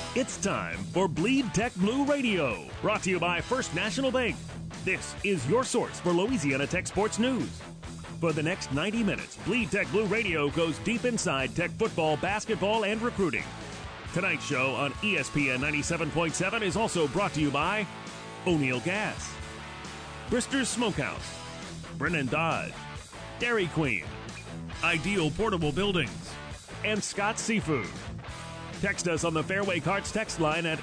It's time for Bleed Tech Blue Radio, brought to you by First National Bank. This is your source for Louisiana Tech sports news. For the next 90 minutes, Bleed Tech Blue Radio goes deep inside Tech football, basketball, and recruiting. Tonight's show on ESPN 97.7 is also brought to you by O'Neill Gas, Brister's Smokehouse, Brennan Dodge, Dairy Queen, Ideal Portable Buildings, and Scott's Seafood. Text us on the Fairway Carts text line at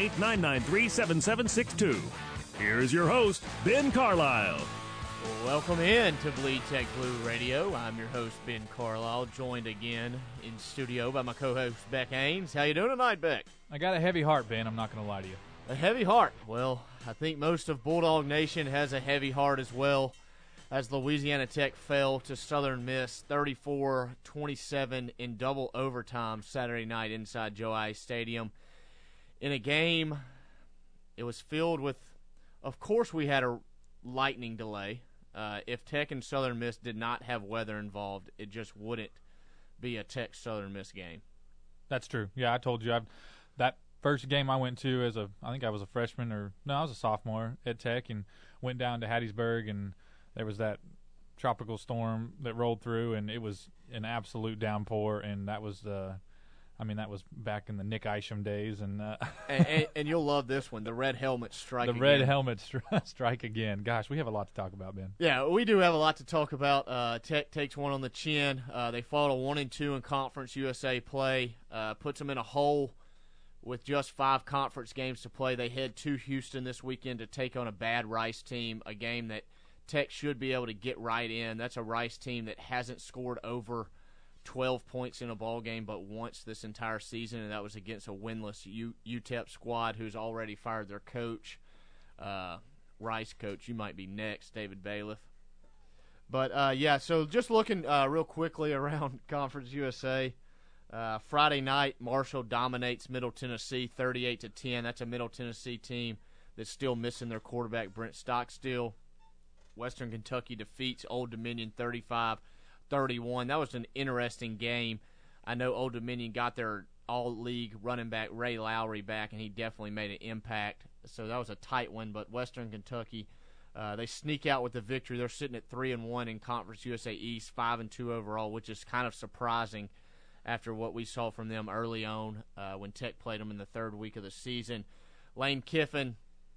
888-993-7762. Here's your host, Ben Carlisle. Welcome in to Bleed Tech Blue Radio. I'm your host, Ben Carlisle, joined again in studio by my co-host, Beck Haynes. How you doing tonight, Beck? I got a heavy heart, Ben. I'm not going to lie to you. A heavy heart. Well, I think most of Bulldog Nation has a heavy heart as well, as Louisiana Tech fell to Southern Miss 34-27 in double overtime Saturday night inside Joe Ice Stadium. In a game, it was filled with, of course we had a lightning delay. If Tech and Southern Miss did not have weather involved, it just wouldn't be a Tech-Southern Miss game. That's true. Yeah, I told you. That first game I went to I think I was a freshman I was a sophomore at Tech and went down to Hattiesburg, and there was that tropical storm that rolled through, and it was an absolute downpour, and that was that was back in the Nick Isham days. And you'll love this one, the red helmet strike again. The red helmet strike again. Gosh, we have a lot to talk about, Ben. Yeah, we do have a lot to talk about. Tech takes one on the chin. They fought a 1-2 in Conference USA play, puts them in a hole with just 5 conference games to play. They head to Houston this weekend to take on a bad Rice team, a game that Tech should be able to get right in. That's a Rice team that hasn't scored over 12 points in a ball game but once this entire season, and that was against a winless UTEP squad who's already fired their coach. Rice coach, you might be next, David Bailiff. But, so just looking real quickly around Conference USA, Friday night, Marshall dominates Middle Tennessee 38-10. That's a Middle Tennessee team that's still missing their quarterback, Brent Stockstill. Western Kentucky defeats Old Dominion 35-31. That was an interesting game. I know Old Dominion got their all-league running back Ray Lowry back, and he definitely made an impact. So that was a tight one, but Western Kentucky, they sneak out with the victory. They're sitting at 3-1 in Conference USA East, 5-2 overall, which is kind of surprising after what we saw from them early on when Tech played them in the third week of the season. Lane Kiffin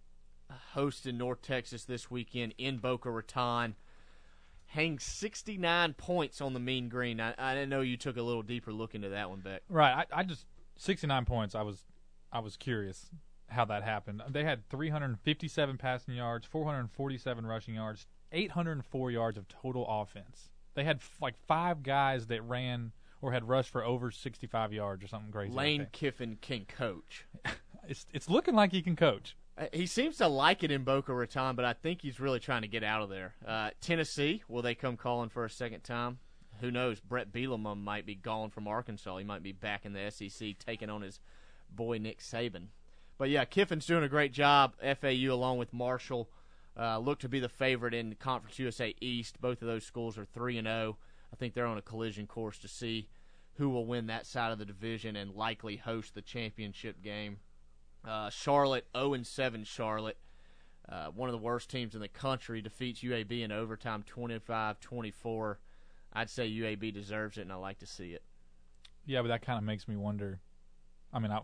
hosting North Texas this weekend in Boca Raton. Hangs 69 points on the Mean Green. I didn't know you took a little deeper look into that one, Beck. Right. I just 69 points. I was curious how that happened. They had 357 passing yards, 447 rushing yards, 804 yards of total offense. They had like 5 guys that ran or had rushed for over 65 yards or something crazy. Lane Kiffin can coach. It's looking like he can coach. He seems to like it in Boca Raton, but I think he's really trying to get out of there. Tennessee, will they come calling for a second time? Who knows? Brett Bielema might be gone from Arkansas. He might be back in the SEC taking on his boy Nick Saban. But, yeah, Kiffin's doing a great job. FAU, along with Marshall, look to be the favorite in Conference USA East. Both of those schools are 3-0. I think they're on a collision course to see who will win that side of the division and likely host the championship game. Charlotte, 0-7 Charlotte, one of the worst teams in the country, defeats UAB in overtime 25-24. I'd say UAB deserves it, and I like to see it. Yeah, but that kind of makes me wonder. I mean,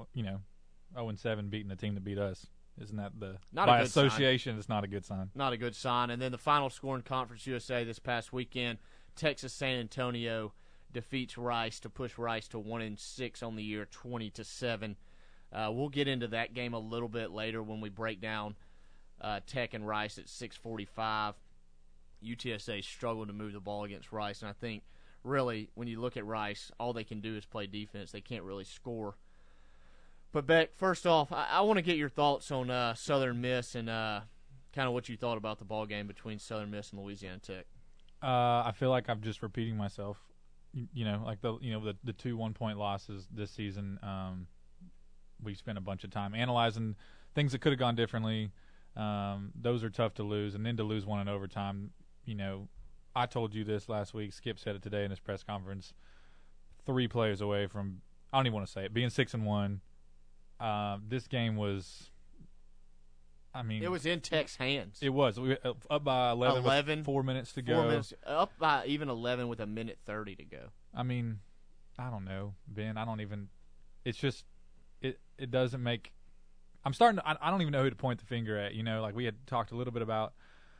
0-7 beating the team that beat us. Isn't that by association, it's not a good sign. Not a good sign. And then the final score in Conference USA this past weekend, Texas San Antonio defeats Rice to push Rice to 1-6 on the year, 20-7. We'll get into that game a little bit later when we break down Tech and Rice at 6:45. UTSA struggled to move the ball against Rice, and I think really when you look at Rice, all they can do is play defense. They can't really score. But, Beck, first off, I want to get your thoughts on Southern Miss and kind of what you thought about the ball game between Southern Miss and Louisiana Tech. I feel like I'm just repeating myself. Like the 2 1-point losses this season. We spent a bunch of time analyzing things that could have gone differently. Those are tough to lose, and then to lose one in overtime. I told you this last week. Skip said it today in his press conference. 3 plays away from, I don't even want to say it, being 6-1. this game was. I mean, it was in Tech's hands. It was. We were up by 11 with 4 minutes to go. 4 minutes, up by even 11 with 1:30 to go. I mean, I don't know, Ben. I don't even. It's just it doesn't make. I'm starting to. I don't even know who to point the finger at. You know, like we had talked a little bit about.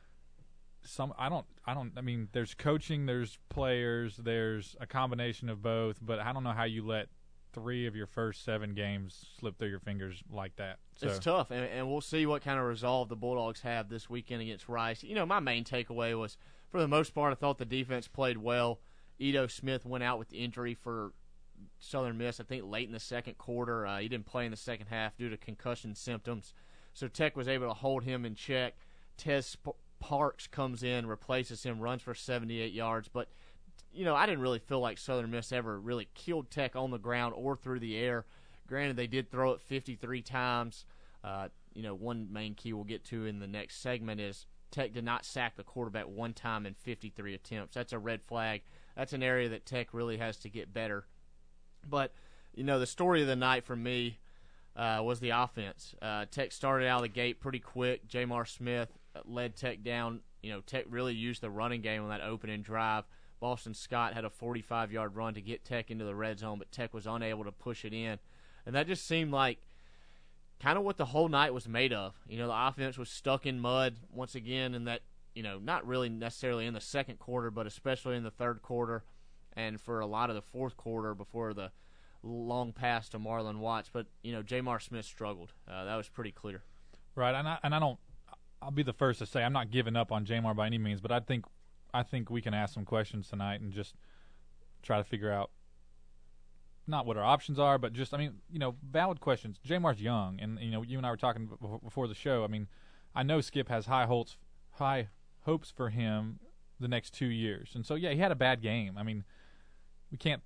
I mean, there's coaching, there's players, there's a combination of both. But I don't know how you let 3 of your first 7 games slip through your fingers like that. So. It's tough, and we'll see what kind of resolve the Bulldogs have this weekend against Rice. You know, my main takeaway was, for the most part, I thought the defense played well. Edo Smith went out with injury for Southern Miss, I think, late in the second quarter. He didn't play in the second half due to concussion symptoms. So Tech was able to hold him in check. Tez Parks comes in, replaces him, runs for 78 yards. But, you know, I didn't really feel like Southern Miss ever really killed Tech on the ground or through the air. Granted, they did throw it 53 times. You know, one main key we'll get to in the next segment is Tech did not sack the quarterback one time in 53 attempts. That's a red flag. That's an area that Tech really has to get better. But, you know, the story of the night for me was the offense. Tech started out of the gate pretty quick. Jamar Smith led Tech down. You know, Tech really used the running game on that opening drive. Boston Scott had a 45-yard run to get Tech into the red zone, but Tech was unable to push it in. And that just seemed like kind of what the whole night was made of. You know, the offense was stuck in mud once again, and that, you know, not really necessarily in the second quarter, but especially in the third quarter and for a lot of the fourth quarter before the long pass to Marlon Watts. But, you know, Jamar Smith struggled. That was pretty clear. Right, and I don't – I'll be the first to say I'm not giving up on Jamar by any means, but I think we can ask some questions tonight and just try to figure out not what our options are, but just, I mean, you know, valid questions. Jamar's young, and, you know, you and I were talking before the show. I mean, I know Skip has high hopes for him the next 2 years. And so, yeah, he had a bad game. I mean, we can't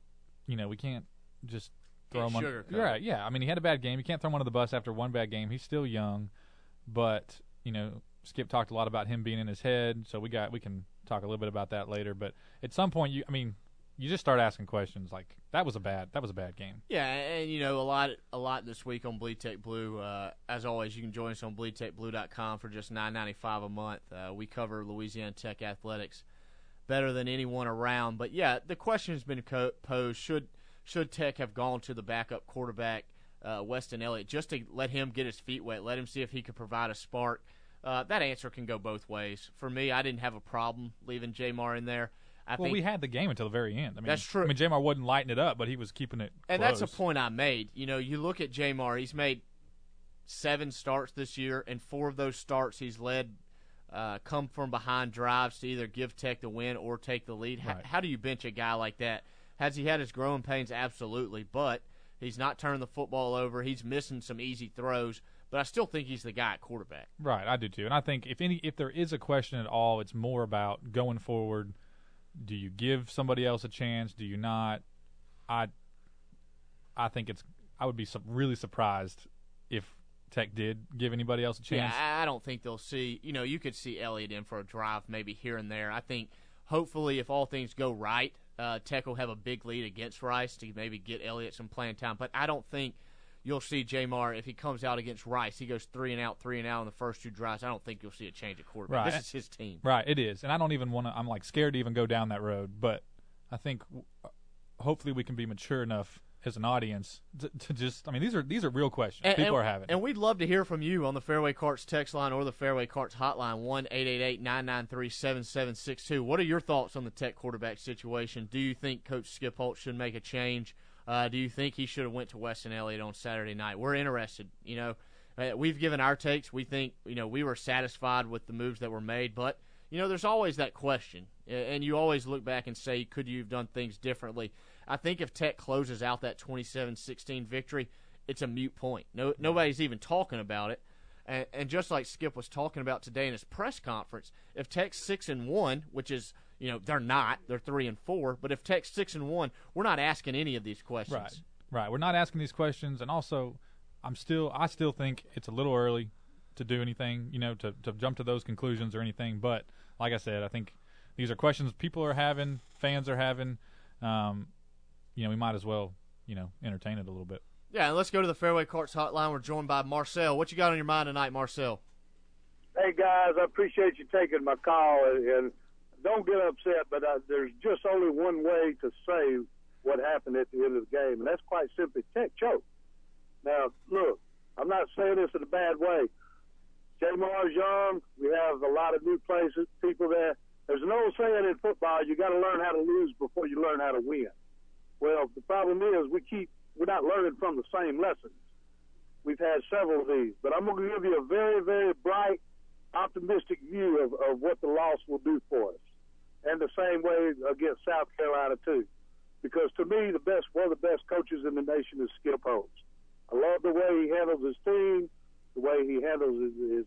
just throw him on. Right, yeah. I mean, he had a bad game. You can't throw him under the bus after one bad game. He's still young. But, you know, Skip talked a lot about him being in his head, so we can talk a little bit about that later. But at some point, you just start asking questions like that was a bad game. Yeah, and you know, a lot this week on Bleed Tech Blue. As always, you can join us on BleedTechBlue.com for just $9.95 a month. We cover Louisiana Tech athletics better than anyone around. But yeah, the question has been posed: should Tech have gone to the backup quarterback, Weston Elliott, just to let him get his feet wet, let him see if he could provide a spark? That answer can go both ways. For me, I didn't have a problem leaving Jamar in there. I think we had the game until the very end. I mean, that's true. I mean, Jamar wasn't lighting it up, but he was keeping it and close. That's a point I made. You know, you look at Jamar, he's made 7 starts this year, and 4 of those starts he's led come from behind drives to either give Tech the win or take the lead. Right. How do you bench a guy like that? Has he had his growing pains? Absolutely, but he's not turning the football over. He's missing some easy throws, but I still think he's the guy at quarterback. Right, I do too. And I think if there is a question at all, it's more about going forward. Do you give somebody else a chance? Do you not? I think I would be really surprised if Tech did give anybody else a chance. Yeah, I don't think they'll see. You know, you could see Elliott in for a drive maybe here and there. I think hopefully if all things go right, Tech will have a big lead against Rice to maybe get Elliott some playing time. But I don't think you'll see Jamar, if he comes out against Rice, he goes 3 and out in the first 2 drives. I don't think you'll see a change at quarterback. Right. This is his team. Right, it is. And I don't even want to – I'm, like, scared to even go down that road. But I think hopefully we can be mature enough as an audience to just – I mean, these are real questions people are having. And we'd love to hear from you on the Fairway Carts text line or the Fairway Carts hotline, 1-888-993-7762. What are your thoughts on the Tech quarterback situation? Do you think Coach Skip Holtz should make a change? Do you think he should have went to Weston Elliott on Saturday night? We're interested. You know, we've given our takes. We think, you know, we were satisfied with the moves that were made. But, you know, there's always that question. And you always look back and say, could you have done things differently? I think if Tech closes out that 27-16 victory, it's a moot point. Nobody's even talking about it. And just like Skip was talking about today in his press conference, if Tech's 6-1, which is – you know, they're not. They're 3-4. But if Tech's 6-1, we're not asking any of these questions. Right. We're not asking these questions. And also, I still think it's a little early to do anything, you know, to jump to those conclusions or anything. But like I said, I think these are questions people are having, fans are having. You know, we might as well, you know, entertain it a little bit. Yeah, and let's go to the Fairway Carts hotline. We're joined by Marcel. What you got on your mind tonight, Marcel? Hey, guys, I appreciate you taking my call, and don't get upset, but there's just only one way to say what happened at the end of the game, and that's quite simply Tech choked. Now, look, I'm not saying this in a bad way. Jamar's young. We have a lot of new people there. There's an old saying in football, you got to learn how to lose before you learn how to win. Well, the problem is we're not learning from the same lessons. We've had several of these, but I'm going to give you a very, very bright, optimistic view of what the loss will do for us. And the same way against South Carolina, too. Because to me, one of the best coaches in the nation is Skip Holtz. I love the way he handles his team, the way he handles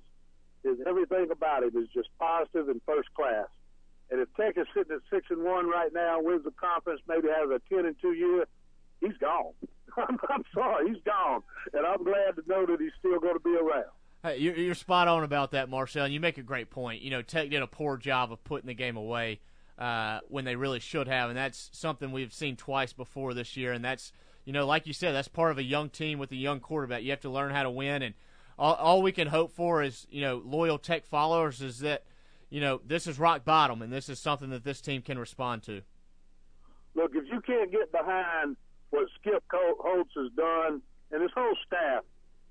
his everything about him is just positive and first class. And if Tech is sitting at 6-1 right now, wins the conference, maybe has a 10-2 year, he's gone. I'm sorry, he's gone. And I'm glad to know that he's still going to be around. Hey, you're spot on about that, Marcel, and you make a great point. You know, Tech did a poor job of putting the game away when they really should have, and that's something we've seen twice before this year. And that's, you know, like you said, that's part of a young team with a young quarterback. You have to learn how to win, and all we can hope for is, you know, loyal Tech followers is that, you know, this is rock bottom, and this is something that this team can respond to. Look, if you can't get behind what Skip Holtz has done, and his whole staff,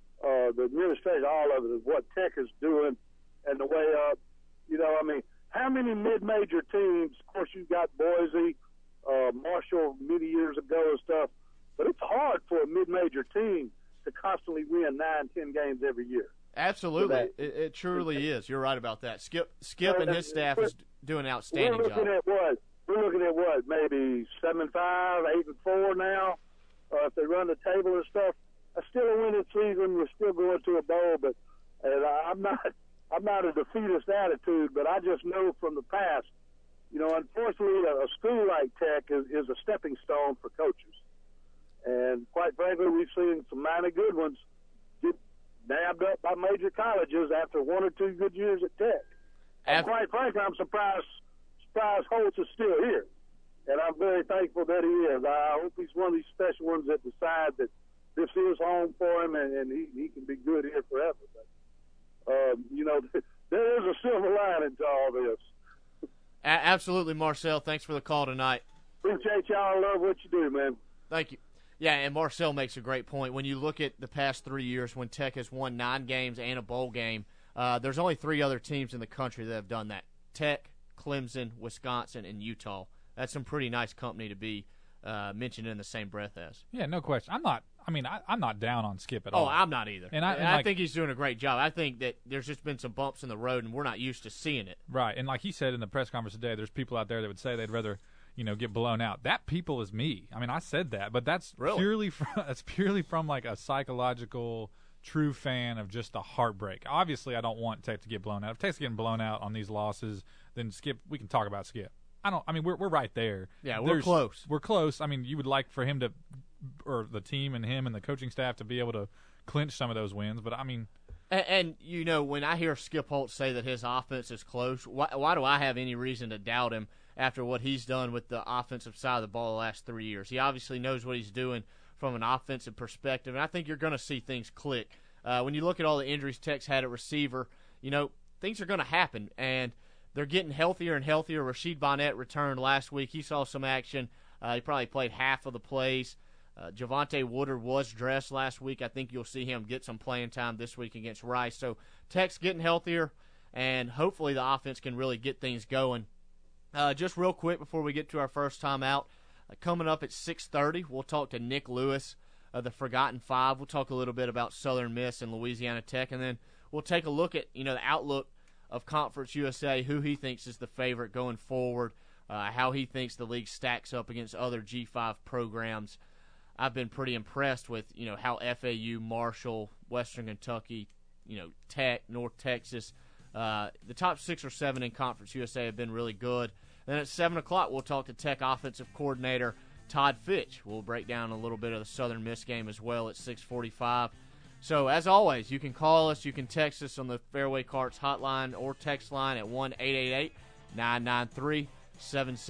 the administration, all of it, is what Tech is doing, and the way up, you know, I mean, how many mid-major teams, of course you've got Boise, Marshall many years ago and stuff, but it's hard for a mid-major team to constantly win 9-10 games every year. Absolutely. It truly is. You're right about that. Skip and his staff is doing an outstanding job. We're looking at what, maybe 7-5, 8-4 now, if they run the table and stuff. It's still a winning season. We're still going to a bowl, but I'm not a defeatist attitude, but I just know from the past, you know, unfortunately, a school like Tech is a stepping stone for coaches. And quite frankly, we've seen some mighty good ones get nabbed up by major colleges after 1 or 2 good years at Tech. And quite frankly, I'm surprised Holtz is still here. And I'm very thankful that he is. I hope he's one of these special ones that decide that this is home for him and he can be good here forever. But, you know, there is a silver lining to all this. Absolutely, Marcel. Thanks for the call tonight. Appreciate y'all. I love what you do, man. Thank you. Yeah, and Marcel makes a great point. When you look at the past 3 years when Tech has won 9 games and a bowl game, there's only 3 other teams in the country that have done that. Tech, Clemson, Wisconsin, and Utah. That's some pretty nice company to be mentioned in the same breath as. Yeah, no question. I'm not down on Skip at all. Oh, I'm not either. And I think he's doing a great job. I think that there's just been some bumps in the road, and we're not used to seeing it. Right, and like he said in the press conference today, there's people out there that would say they'd rather, you know, get blown out. That people is me. I mean, I said that, but that's purely from like a psychological true fan of just the heartbreak. Obviously, I don't want Tech to get blown out. If Tech's getting blown out on these losses, then Skip, we can talk about Skip. We're right there. Yeah, we're close. We're close. I mean, you would like for him to, or the team and him and the coaching staff to be able to clinch some of those wins, but I mean. And you know, when I hear Skip Holtz say that his offense is close, why do I have any reason to doubt him after what he's done with the offensive side of the ball the last 3 years? He obviously knows what he's doing from an offensive perspective, and I think you're going to see things click. When you look at all the injuries Tech's had at receiver, you know, things are going to happen, and they're getting healthier and healthier. Rasheed Bonnet returned last week. He saw some action. He probably played half of the plays. Javonte Woodard was dressed last week. I think you'll see him get some playing time this week against Rice. So Tech's getting healthier, and hopefully the offense can really get things going. Just real quick before we get to our first time out, coming up at 6:30, we'll talk to Nick Lewis of the Forgotten Five. We'll talk a little bit about Southern Miss and Louisiana Tech, and then we'll take a look at, you know, the outlook of Conference USA, who he thinks is the favorite going forward, how he thinks the league stacks up against other G5 programs. I've been pretty impressed with, you know, how FAU, Marshall, Western Kentucky, you know, Tech, North Texas, the top 6 or 7 in Conference USA have been really good. Then at 7 o'clock, we'll talk to Tech offensive coordinator Todd Fitch. We'll break down a little bit of the Southern Miss game as well at 6:45. So, as always, you can call us, you can text us on the Fairway Carts hotline or text line at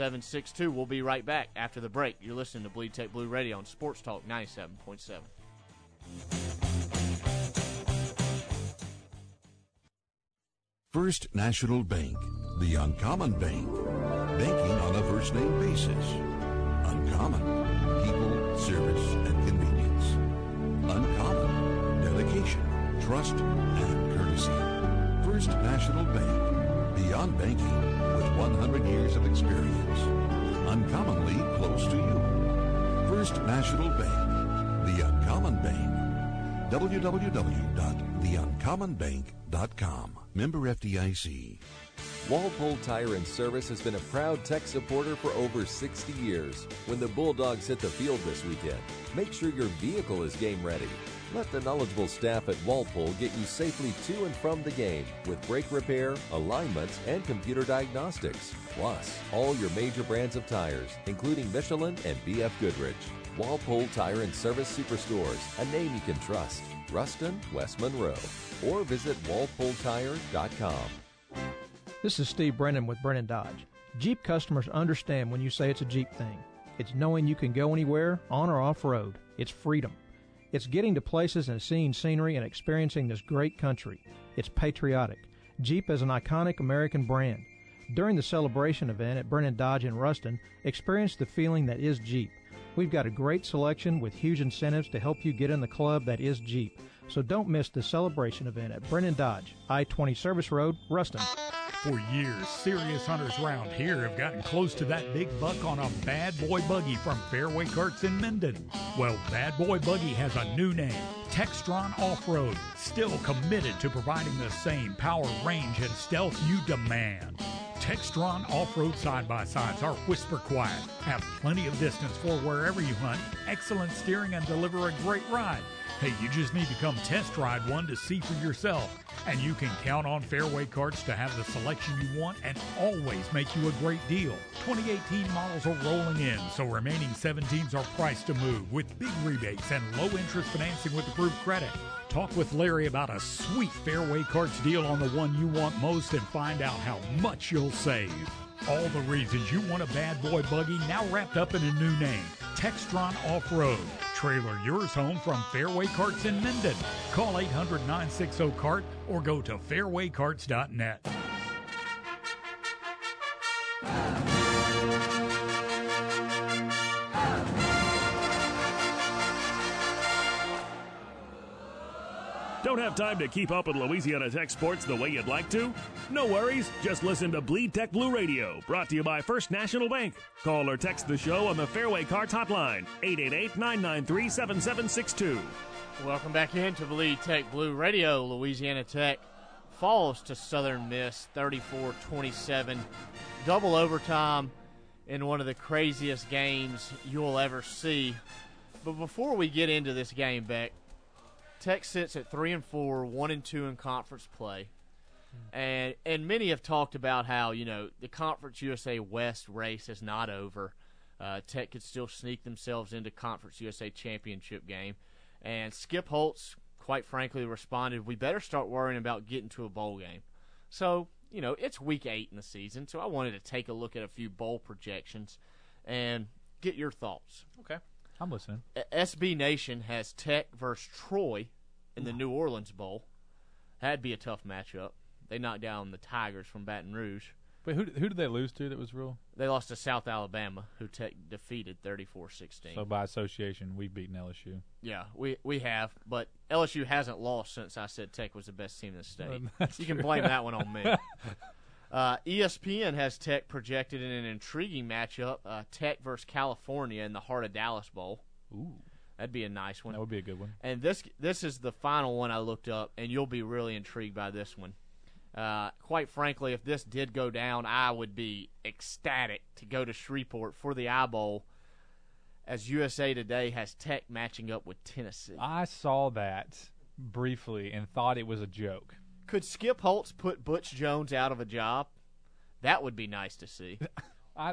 1-888-993-7762. We'll be right back after the break. You're listening to Bleed Tech Blue Radio on Sports Talk 97.7. First National Bank, the Uncommon Bank. Banking on a first-name basis. Uncommon. People, service, and convenience. Uncommon. Dedication, trust, and courtesy. First National Bank. Beyond banking with 100 years of experience. Uncommonly close to you. First National Bank. The Uncommon Bank. www.theuncommonbank.com. Member FDIC. Walpole Tire and Service has been a proud Tech supporter for over 60 years. When the Bulldogs hit the field this weekend, make sure your vehicle is game ready. Let the knowledgeable staff at Walpole get you safely to and from the game with brake repair, alignment, and computer diagnostics. Plus, all your major brands of tires, including Michelin and BF Goodrich. Walpole Tire and Service Superstores, a name you can trust. Ruston, West Monroe. Or visit walpoletire.com. This is Steve Brennan with Brennan Dodge. Jeep customers understand when you say it's a Jeep thing. It's knowing you can go anywhere, on or off-road. It's freedom. It's getting to places and seeing scenery and experiencing this great country. It's patriotic. Jeep is an iconic American brand. During the celebration event at Brennan Dodge in Ruston, experience the feeling that is Jeep. We've got a great selection with huge incentives to help you get in the club that is Jeep. So don't miss the celebration event at Brennan Dodge, I-20 Service Road, Ruston. For years, serious hunters around here have gotten close to that big buck on a Bad Boy Buggy from Fairway Karts in Minden. Well, Bad Boy Buggy has a new name, Textron Off-Road, still committed to providing the same power, range, and stealth you demand. Textron Off-Road side-by-sides are whisper quiet, have plenty of distance for wherever you hunt, excellent steering, and deliver a great ride. Hey, you just need to come test ride one to see for yourself. And you can count on Fairway Karts to have the selection you want and always make you a great deal. 2018 models are rolling in, so remaining 17s are priced to move with big rebates and low interest financing with approved credit. Talk with Larry about a sweet Fairway Karts deal on the one you want most and find out how much you'll save. All the reasons you want a Bad Boy Buggy now wrapped up in a new name, Textron Off-Road. Trailer yours home from Fairway Karts in Minden. Call 800-960-KART or go to fairwaykarts.net. Don't have time to keep up with Louisiana Tech sports the way you'd like to? No worries. Just listen to Bleed Tech Blue Radio, brought to you by First National Bank. Call or text the show on the Fairway Karts hotline, 888-993-7762. Welcome back into Bleed Tech Blue Radio. Louisiana Tech falls to Southern Miss 34-27. Double overtime in one of the craziest games you'll ever see. But before we get into this game, Beck, Tech sits at 3-4, 1-2 in conference play, and many have talked about how the Conference USA West race is not over. Tech could still sneak themselves into Conference USA championship game, and Skip Holtz, quite frankly, responded, "We better start worrying about getting to a bowl game." So it's week 8 in the season, so I wanted to take a look at a few bowl projections and get your thoughts. Okay. I'm listening. SB Nation has Tech versus Troy in the New Orleans Bowl. That'd be a tough matchup. They knocked down the Tigers from Baton Rouge. But who did they lose to that was real? They lost to South Alabama, who Tech defeated 34-16. So by association, we've beaten LSU. Yeah, we have. But LSU hasn't lost since I said Tech was the best team in the state. You can blame that one on me. ESPN has Tech projected in an intriguing matchup, Tech versus California in the Heart of Dallas Bowl. Ooh. That'd be a nice one. That would be a good one. And this is the final one I looked up, and you'll be really intrigued by this one. Quite frankly, if this did go down, I would be ecstatic to go to Shreveport for the I Bowl, as USA Today has Tech matching up with Tennessee. I saw that briefly and thought it was a joke. Could Skip Holtz put Butch Jones out of a job? That would be nice to see. I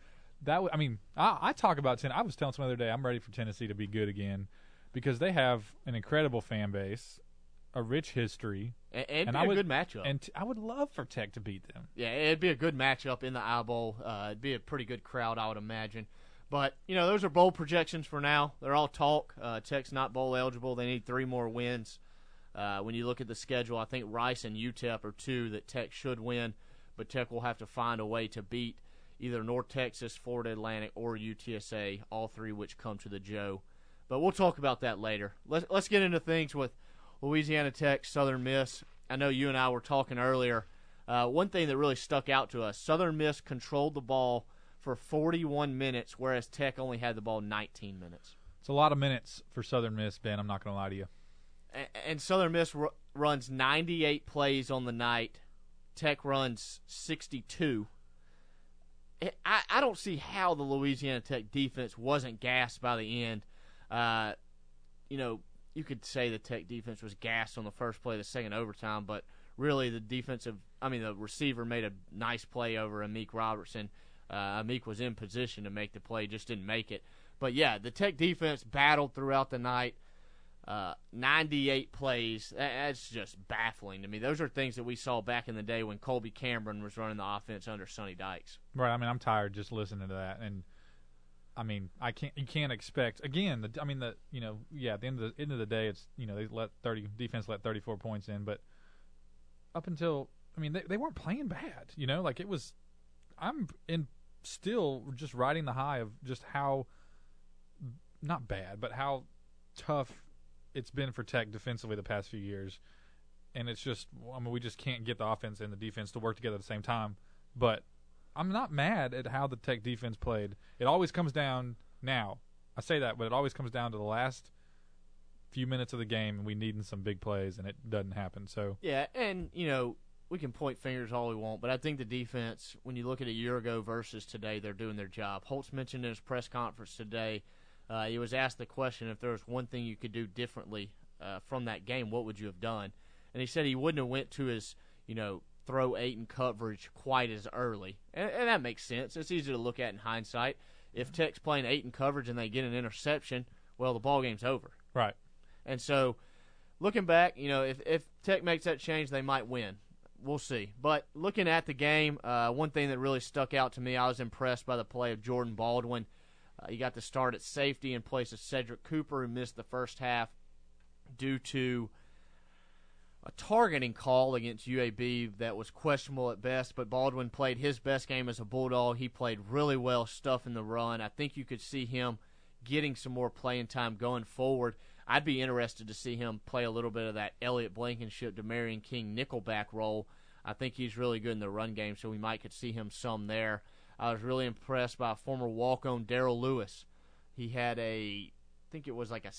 talk about Tennessee. I was telling someone the other day I'm ready for Tennessee to be good again because they have an incredible fan base, a rich history, and a good matchup. And I would love for Tech to beat them. Yeah, it'd be a good matchup in the I Bowl. It'd be a pretty good crowd, I would imagine. But, those are bowl projections for now. They're all talk. Tech's not bowl eligible. They need 3 more wins. When you look at the schedule, I think Rice and UTEP are 2 that Tech should win, but Tech will have to find a way to beat either North Texas, Florida Atlantic, or UTSA, all 3 which come to the Joe. But we'll talk about that later. Let's get into things with Louisiana Tech, Southern Miss. I know you and I were talking earlier. One thing that really stuck out to us, Southern Miss controlled the ball for 41 minutes, whereas Tech only had the ball 19 minutes. It's a lot of minutes for Southern Miss, Ben. I'm not going to lie to you. And Southern Miss runs 98 plays on the night. Tech runs 62. I don't see how the Louisiana Tech defense wasn't gassed by the end. You could say the Tech defense was gassed on the first play of the second overtime, but really the receiver made a nice play over Amik Robertson. Amik was in position to make the play, just didn't make it. But, yeah, the Tech defense battled throughout the night. 98 plays, that's just baffling to me. Those are things that we saw back in the day when Colby Cameron was running the offense under Sonny Dykes. Right. I mean, I'm tired just listening to that. And, I mean, you can't expect, again, at the end of the day, it's, defense let 34 points in. But up until, they weren't playing bad. I'm still just riding the high of just how, not bad, but how tough it's been for Tech defensively the past few years. And it's just, we just can't get the offense and the defense to work together at the same time. But I'm not mad at how the Tech defense played. It always comes down now. I say that, but it always comes down to the last few minutes of the game, and we needing some big plays, and it doesn't happen. So yeah, and, we can point fingers all we want, but I think the defense, when you look at a year ago versus today, they're doing their job. Holtz mentioned in his press conference today, he was asked the question, if there was one thing you could do differently from that game, what would you have done? And he said he wouldn't have went to his, throw 8 in coverage quite as early. And that makes sense. It's easy to look at in hindsight. If Tech's playing 8 in coverage and they get an interception, well, the ball game's over. Right. And so, looking back, if Tech makes that change, they might win. We'll see. But looking at the game, one thing that really stuck out to me, I was impressed by the play of Jordan Baldwin. He got to start at safety in place of Cedric Cooper, who missed the first half due to a targeting call against UAB that was questionable at best, but Baldwin played his best game as a Bulldog. He played really well stuffing the run. I think you could see him getting some more playing time going forward. I'd be interested to see him play a little bit of that Elliott Blankenship, Demarion King nickelback role. I think he's really good in the run game, so we might could see him some there. I was really impressed by former walk-on Darrell Lewis. He had I think it was like a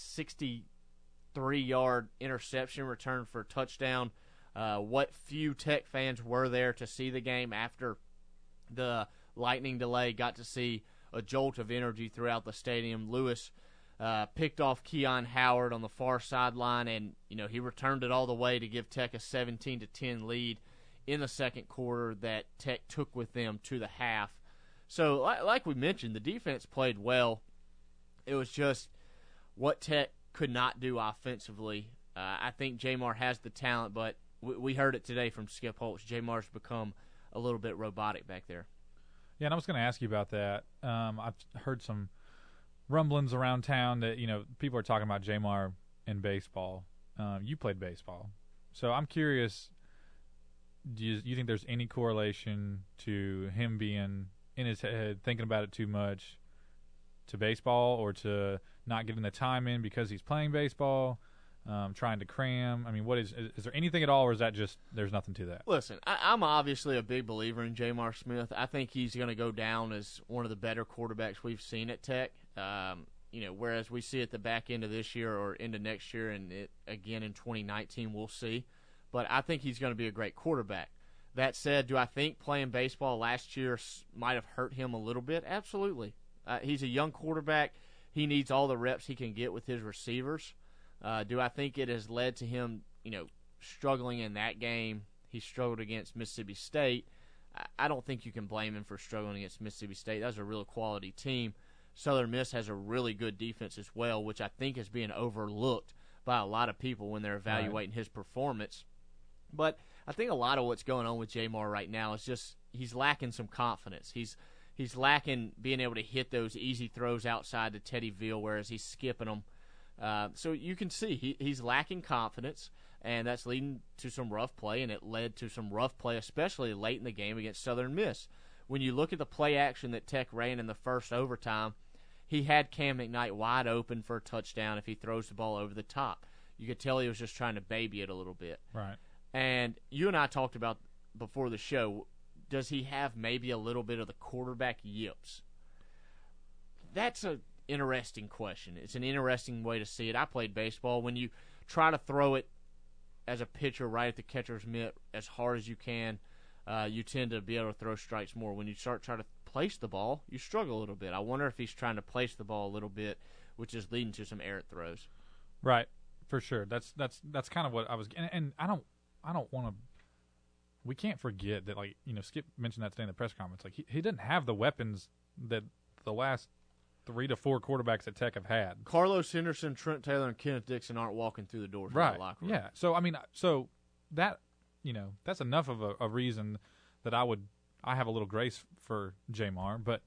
63-yard interception return for a touchdown. What few Tech fans were there to see the game after the lightning delay got to see a jolt of energy throughout the stadium. Lewis picked off Keon Howard on the far sideline, and he returned it all the way to give Tech a 17-10 lead in the second quarter that Tech took with them to the half. So, like we mentioned, the defense played well. It was just what Tech could not do offensively. I think Jamar has the talent, but we heard it today from Skip Holtz. Jamar's become a little bit robotic back there. Yeah, and I was going to ask you about that. I've heard some rumblings around town that, people are talking about Jamar in baseball. You played baseball. So I'm curious, do you think there's any correlation to him being in his head, thinking about it too much, to baseball, or to not getting the time in because he's playing baseball, trying to cram? I mean, is there anything at all, or is that just there's nothing to that? Listen, I'm obviously a big believer in Jamar Smith. I think he's going to go down as one of the better quarterbacks we've seen at Tech. Whereas we see at the back end of this year or into next year, and again in 2019, we'll see. But I think he's going to be a great quarterback. That said, do I think playing baseball last year might have hurt him a little bit? Absolutely. He's a young quarterback. He needs all the reps he can get with his receivers. Do I think it has led to him, struggling in that game? He struggled against Mississippi State. I don't think you can blame him for struggling against Mississippi State. That was a real quality team. Southern Miss has a really good defense as well, which I think is being overlooked by a lot of people when they're evaluating his performance. But I think a lot of what's going on with Jamar right now is just he's lacking some confidence. He's he's lacking being able to hit those easy throws outside to Teddy Veal, whereas he's skipping them. So you can see he's lacking confidence, and that's leading to some rough play, and it led to some rough play, especially late in the game against Southern Miss. When you look at the play action that Tech ran in the first overtime, he had Cam McKnight wide open for a touchdown if he throws the ball over the top. You could tell he was just trying to baby it a little bit. Right. And you and I talked about before the show, does he have maybe a little bit of the quarterback yips? That's an interesting question. It's an interesting way to see it. I played baseball. When you try to throw it as a pitcher right at the catcher's mitt as hard as you can, you tend to be able to throw strikes more. When you start trying to place the ball, you struggle a little bit. I wonder if he's trying to place the ball a little bit, which is leading to some errant throws. Right, for sure. That's kind of what I was, and I don't want to. We can't forget that, like, Skip mentioned that today in the press conference. Like he didn't have the weapons that the last 3 to 4 quarterbacks at Tech have had. Carlos Henderson, Trent Taylor, and Kenneth Dixon aren't walking through the doors right. of the locker room. Yeah. So that that's enough of a reason that I have a little grace for Jamar, but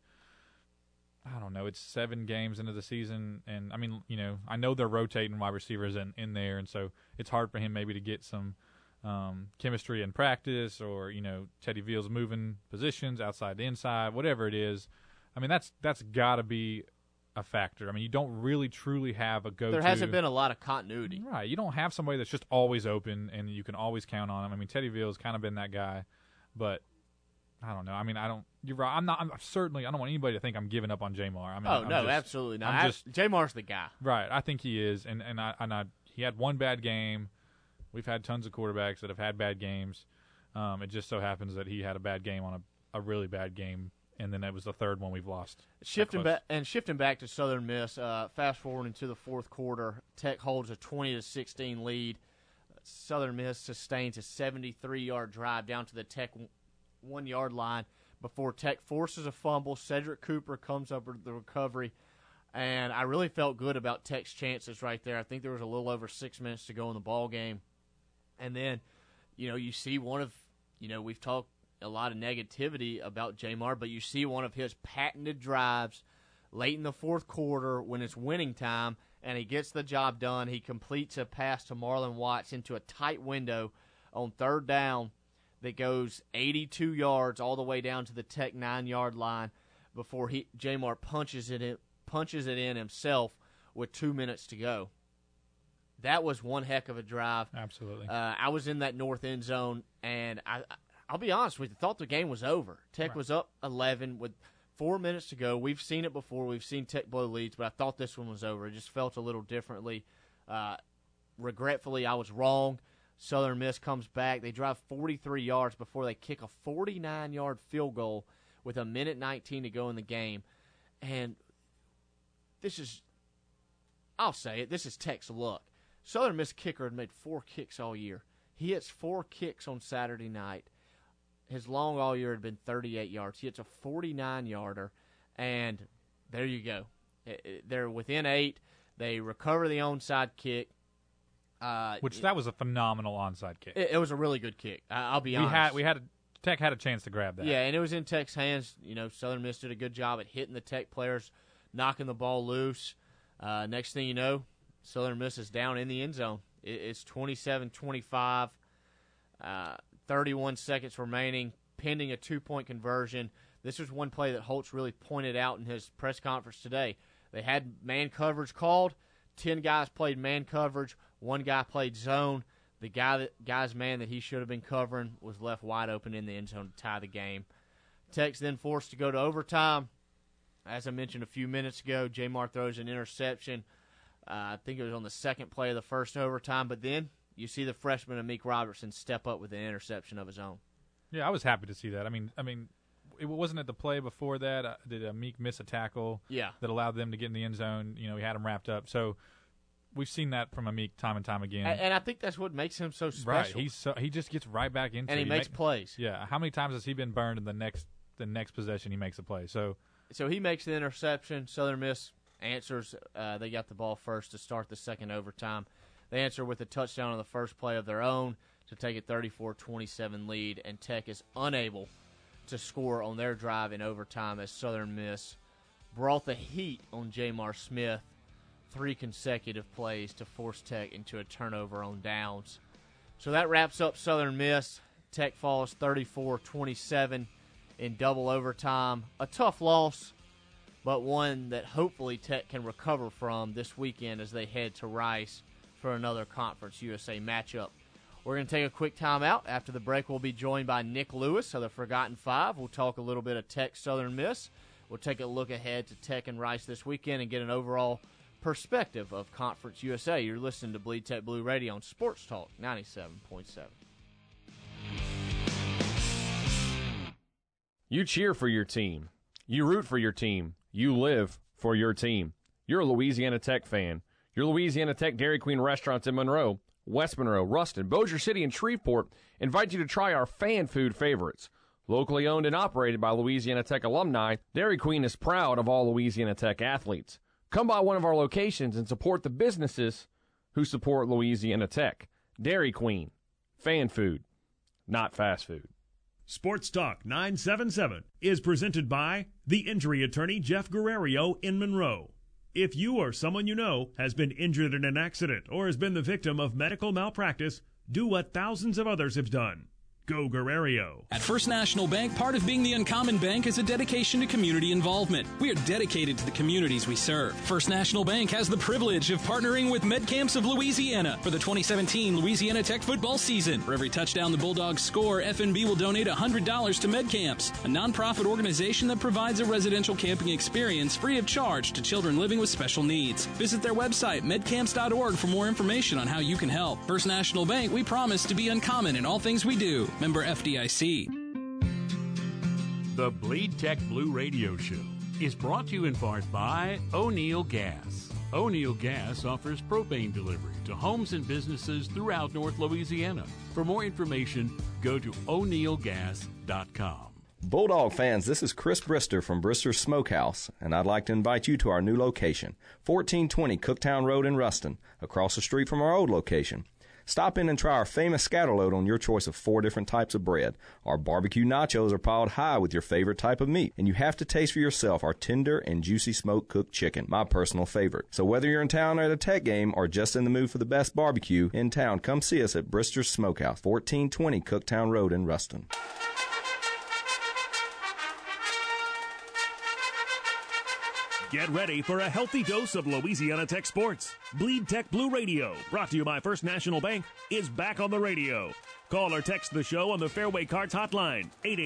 I don't know. It's 7 games into the season, and I know they're rotating wide receivers in there, and so it's hard for him maybe to get some chemistry in practice, or Teddy Veal's moving positions outside to inside, whatever it is. I mean, that's got to be a factor. I mean, you don't really truly have a go-to. There hasn't been a lot of continuity. Right. You don't have somebody that's just always open and you can always count on him. I mean, Teddy Veal's kind of been that guy, but I don't know. I mean, you're right. I don't want anybody to think I'm giving up on Jamar. I mean, absolutely not. Jamar's the guy. Right. I think he is. And he had one bad game. We've had tons of quarterbacks that have had bad games. It just so happens that he had a bad game on a really bad game, and then it was the third one we've lost. Shifting back to Southern Miss, fast forwarding to the fourth quarter, Tech holds a 20-16 lead. Southern Miss sustains a 73-yard drive down to the Tech 1-yard line before Tech forces a fumble. Cedric Cooper comes up with the recovery, and I really felt good about Tech's chances right there. I think there was a little over 6 minutes to go in the ball game, and then you see one of we've talked a lot of negativity about Jamar, but you see one of his patented drives late in the fourth quarter when it's winning time, and he gets the job done. He completes a pass to Marlon Watts into a tight window on third down that goes 82 yards all the way down to the Tech 9-yard line before Jamar punches it in himself with 2 minutes to go. That was one heck of a drive. Absolutely. I was in that north end zone, and I'll be honest with you, thought the game was over. Tech was up 11 with 4 minutes to go. We've seen it before. We've seen Tech blow leads, but I thought this one was over. It just felt a little differently. Regretfully, I was wrong. Southern Miss comes back. They drive 43 yards before they kick a 49-yard field goal with 1:19 to go in the game. And I'll say it, this is Tech's luck. Southern Miss kicker had made 4 kicks all year. He hits 4 kicks on Saturday night. His long all year had been 38 yards. He hits a 49-yarder, and there you go. They're within 8. They recover the onside kick. That was a phenomenal onside kick. It was a really good kick. I'll be honest. Tech had a chance to grab that. Yeah, and it was in Tech's hands. Southern Miss did a good job at hitting the Tech players, knocking the ball loose. Next thing you know, Southern Miss is down in the end zone. It's 27-25, 31 seconds remaining, pending a 2-point conversion. This was one play that Holtz really pointed out in his press conference today. They had man coverage called. 10 guys played man coverage. 1 guy played zone. The guy's man that he should have been covering was left wide open in the end zone to tie the game. Tech's then forced to go to overtime. As I mentioned a few minutes ago, Jamar throws an interception. I think it was on the second play of the first overtime. But then you see the freshman Amik Robertson step up with an interception of his own. Yeah, I was happy to see that. I mean, it wasn't at the play before that. Did Amik miss a tackle? Yeah. That allowed them to get in the end zone? He had him wrapped up. So we've seen that from Amik time and time again. And I think that's what makes him so special. Right. He just gets right back into it. And he makes plays. Yeah. How many times has he been burned in the next possession he makes a play? So he makes the interception. Southern Miss answers. They got the ball first to start the second overtime. They answer with a touchdown on the first play of their own to take a 34-27 lead, and Tech is unable to score on their drive in overtime as Southern Miss brought the heat on Jamar Smith 3 consecutive plays to force Tech into a turnover on downs. So that wraps up Southern Miss. Tech falls 34-27 in double overtime. A tough loss, but one that hopefully Tech can recover from this weekend as they head to Rice for another Conference USA matchup. We're going to take a quick timeout. After the break, we'll be joined by Nick Lewis of the Forgotten Five. We'll talk a little bit of Tech Southern Miss. We'll take a look ahead to Tech and Rice this weekend and get an overall perspective of Conference USA. You're listening to Bleed Tech Blue Radio on Sports Talk 97.7. You cheer for your team. You root for your team. You live for your team. You're a Louisiana Tech fan. Your Louisiana Tech Dairy Queen restaurants in Monroe, West Monroe, Ruston, Bossier City, and Shreveport invite you to try our fan food favorites. Locally owned and operated by Louisiana Tech alumni, Dairy Queen is proud of all Louisiana Tech athletes. Come by one of our locations and support the businesses who support Louisiana Tech. Dairy Queen. Fan food, not fast food. Sports Talk 977 is presented by the injury attorney Jeff Guerrero in Monroe. If you or someone you know has been injured in an accident or has been the victim of medical malpractice, do what thousands of others have done. Go Guerrero. At First National Bank, part of being the Uncommon Bank is a dedication to community involvement. We are dedicated to the communities we serve. First National Bank has the privilege of partnering with MedCamps of Louisiana for the 2017 Louisiana Tech football season. For every touchdown the Bulldogs score, FNB will donate $100 to MedCamps, a nonprofit organization that provides a residential camping experience free of charge to children living with special needs. Visit their website, medcamps.org, for more information on how you can help. First National Bank, we promise to be uncommon in all things we do. Member FDIC. The Bleed Tech Blue Radio Show is brought to you in part by O'Neill Gas. O'Neill Gas offers propane delivery to homes and businesses throughout North Louisiana. For more information, go to o'neillgas.com. Bulldog fans, this is Chris Brister from Brister's Smokehouse, and I'd like to invite you to our new location, 1420 Cooktown Road in Ruston, across the street from our old location. Stop in and try our famous scatterload on your choice of 4 different types of bread. Our barbecue nachos are piled high with your favorite type of meat, and you have to taste for yourself our tender and juicy smoke-cooked chicken, my personal favorite. So whether you're in town or at a Tech game or just in the mood for the best barbecue in town, come see us at Brister's Smokehouse, 1420 Cooktown Road in Ruston. Get ready for a healthy dose of Louisiana Tech sports. Bleed Tech Blue Radio, brought to you by First National Bank, is back on the radio. Call or text the show on the Fairway Carts hotline,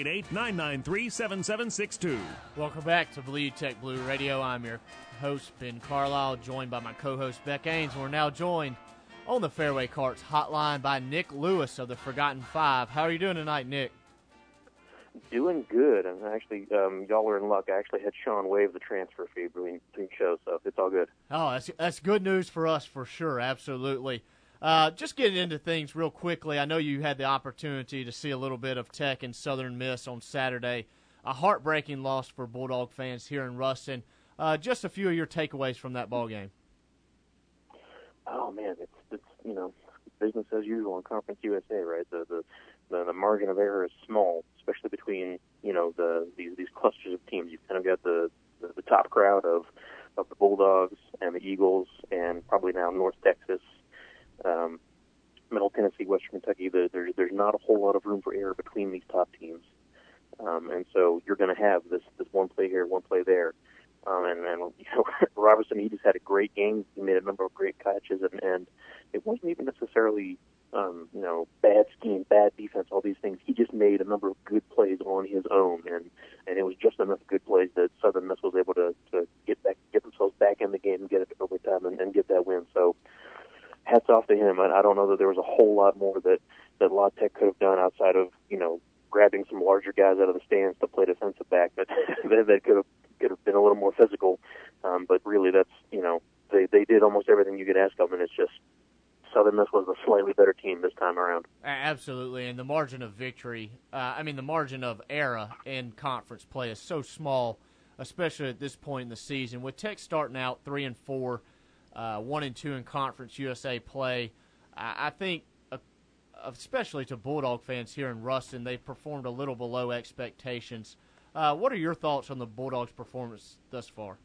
888-993-7762. Welcome back to Bleed Tech Blue Radio. I'm your host, Ben Carlisle, joined by my co-host, Beck Ains. We're now joined on the Fairway Carts hotline by Nick Lewis of the Forgotten Five. How are you doing tonight, Nick? Doing good, and actually, y'all are in luck. I actually had Sean waive the transfer fee between shows, so it's all good. Oh, that's good news for us for sure, absolutely. Just getting into things real quickly, I know you had the opportunity to see a little bit of Tech and Southern Miss on Saturday. A heartbreaking loss for Bulldog fans here in Ruston. Just a few of your takeaways from that ball game. Oh man, it's business as usual in Conference USA, right? The margin of error is small, especially between these clusters of teams. You've kind of got the top crowd of the Bulldogs and the Eagles, and probably now North Texas, Middle Tennessee, Western Kentucky. There's not a whole lot of room for error between these top teams, and so you're going to have this one play here, one play there. And Robertson, he just had a great game. He made a number of great catches, and it wasn't even necessarily, bad scheme, bad defense, all these things. He just made a number of good plays on his own, and it was just enough good plays that Southern Miss was able to get themselves back in the game and get it to overtime and get that win. So hats off to him. I don't know that there was a whole lot more that La Tech could have done outside of, grabbing some larger guys out of the stands to play defensive back, but that could have been a little more physical. But really, that's, they did almost everything you could ask of them, and it's just Southern Miss was a slightly better team this time around. Absolutely, and the margin of victory, the margin of error in conference play is so small, especially at this point in the season. With Tech starting out 3-4, 1-2 in Conference USA play, I think especially to Bulldog fans here in Ruston. They've performed a little below expectations. What are your thoughts on the Bulldogs' performance thus far?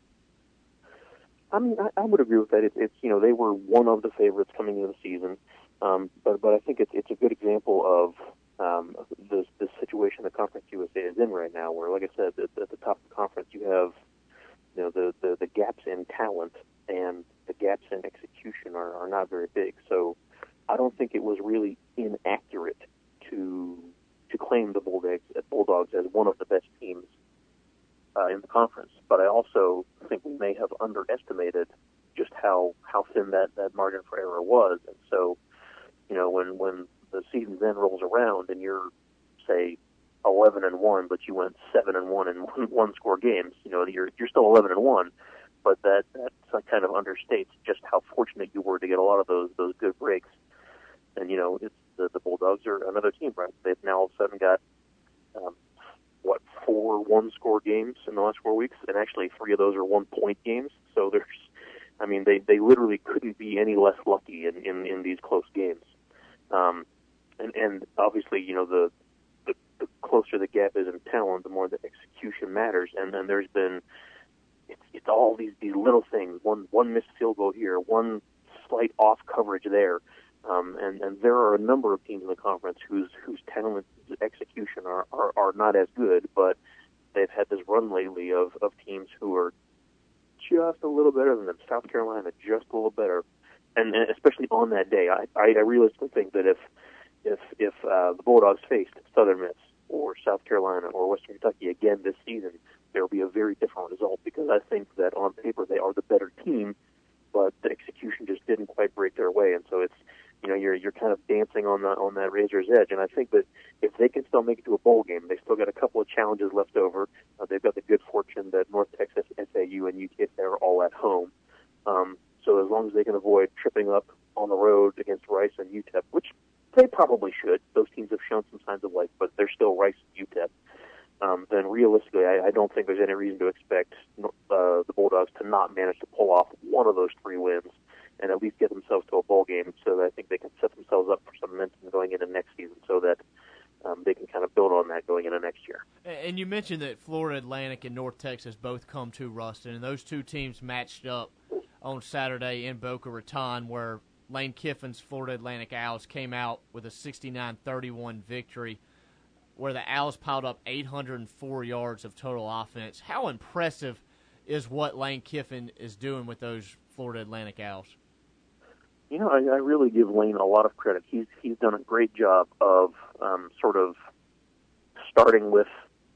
I mean, I would agree with that. It's they were one of the favorites coming into the season, but I think it's a good example of the situation the Conference USA is in right now, where, like I said, at the top of the conference you have the gaps in talent and the gaps in execution are not very big. So I don't think it was really inaccurate to claim the Bulldogs as one of the best teams in the conference. But I also think we may have underestimated just how thin that margin for error was. And so, when the season then rolls around and you're, say, 11-1, but you went 7-1 in one-score games, you're still 11-1, but that kind of understates just how fortunate you were to get a lot of those good breaks. And it's the Bulldogs are another team, right? They've now all of a sudden got 4 one-score games in the last 4 weeks, and actually 3 of those are 1-point games. So they literally couldn't be any less lucky in these close games. And obviously, the closer the gap is in talent, the more the execution matters. And then there's been it's all these little things. One missed field goal here, one slight off coverage there. And there are a number of teams in the conference whose talent execution are not as good, but they've had this run lately of teams who are just a little better than them. South Carolina, just a little better. And especially on that day, I realistically think that if the Bulldogs faced Southern Miss or South Carolina or Western Kentucky again this season, there will be a very different result, because I think that on paper they are the better team, but the execution just didn't quite break their way. And so it's you're kind of dancing on that razor's edge. And I think that if they can still make it to a bowl game, they still got a couple of challenges left over. They've got the good fortune that North Texas, FAU, and UTSA are all at home. So as long as they can avoid tripping up on the road against Rice and UTEP, which they probably should, those teams have shown some signs of life, but they're still Rice and UTEP, then realistically I don't think there's any reason to expect the Bulldogs to not manage to pull off one of those 3 wins and at least get themselves to a bowl game, so that I think they can set themselves up for some momentum going into next season, so that they can kind of build on that going into next year. And you mentioned that Florida Atlantic and North Texas both come to Ruston, and those 2 teams matched up on Saturday in Boca Raton, where Lane Kiffin's Florida Atlantic Owls came out with a 69-31 victory, where the Owls piled up 804 yards of total offense. How impressive is what Lane Kiffin is doing with those Florida Atlantic Owls? I really give Lane a lot of credit. He's done a great job of sort of starting with,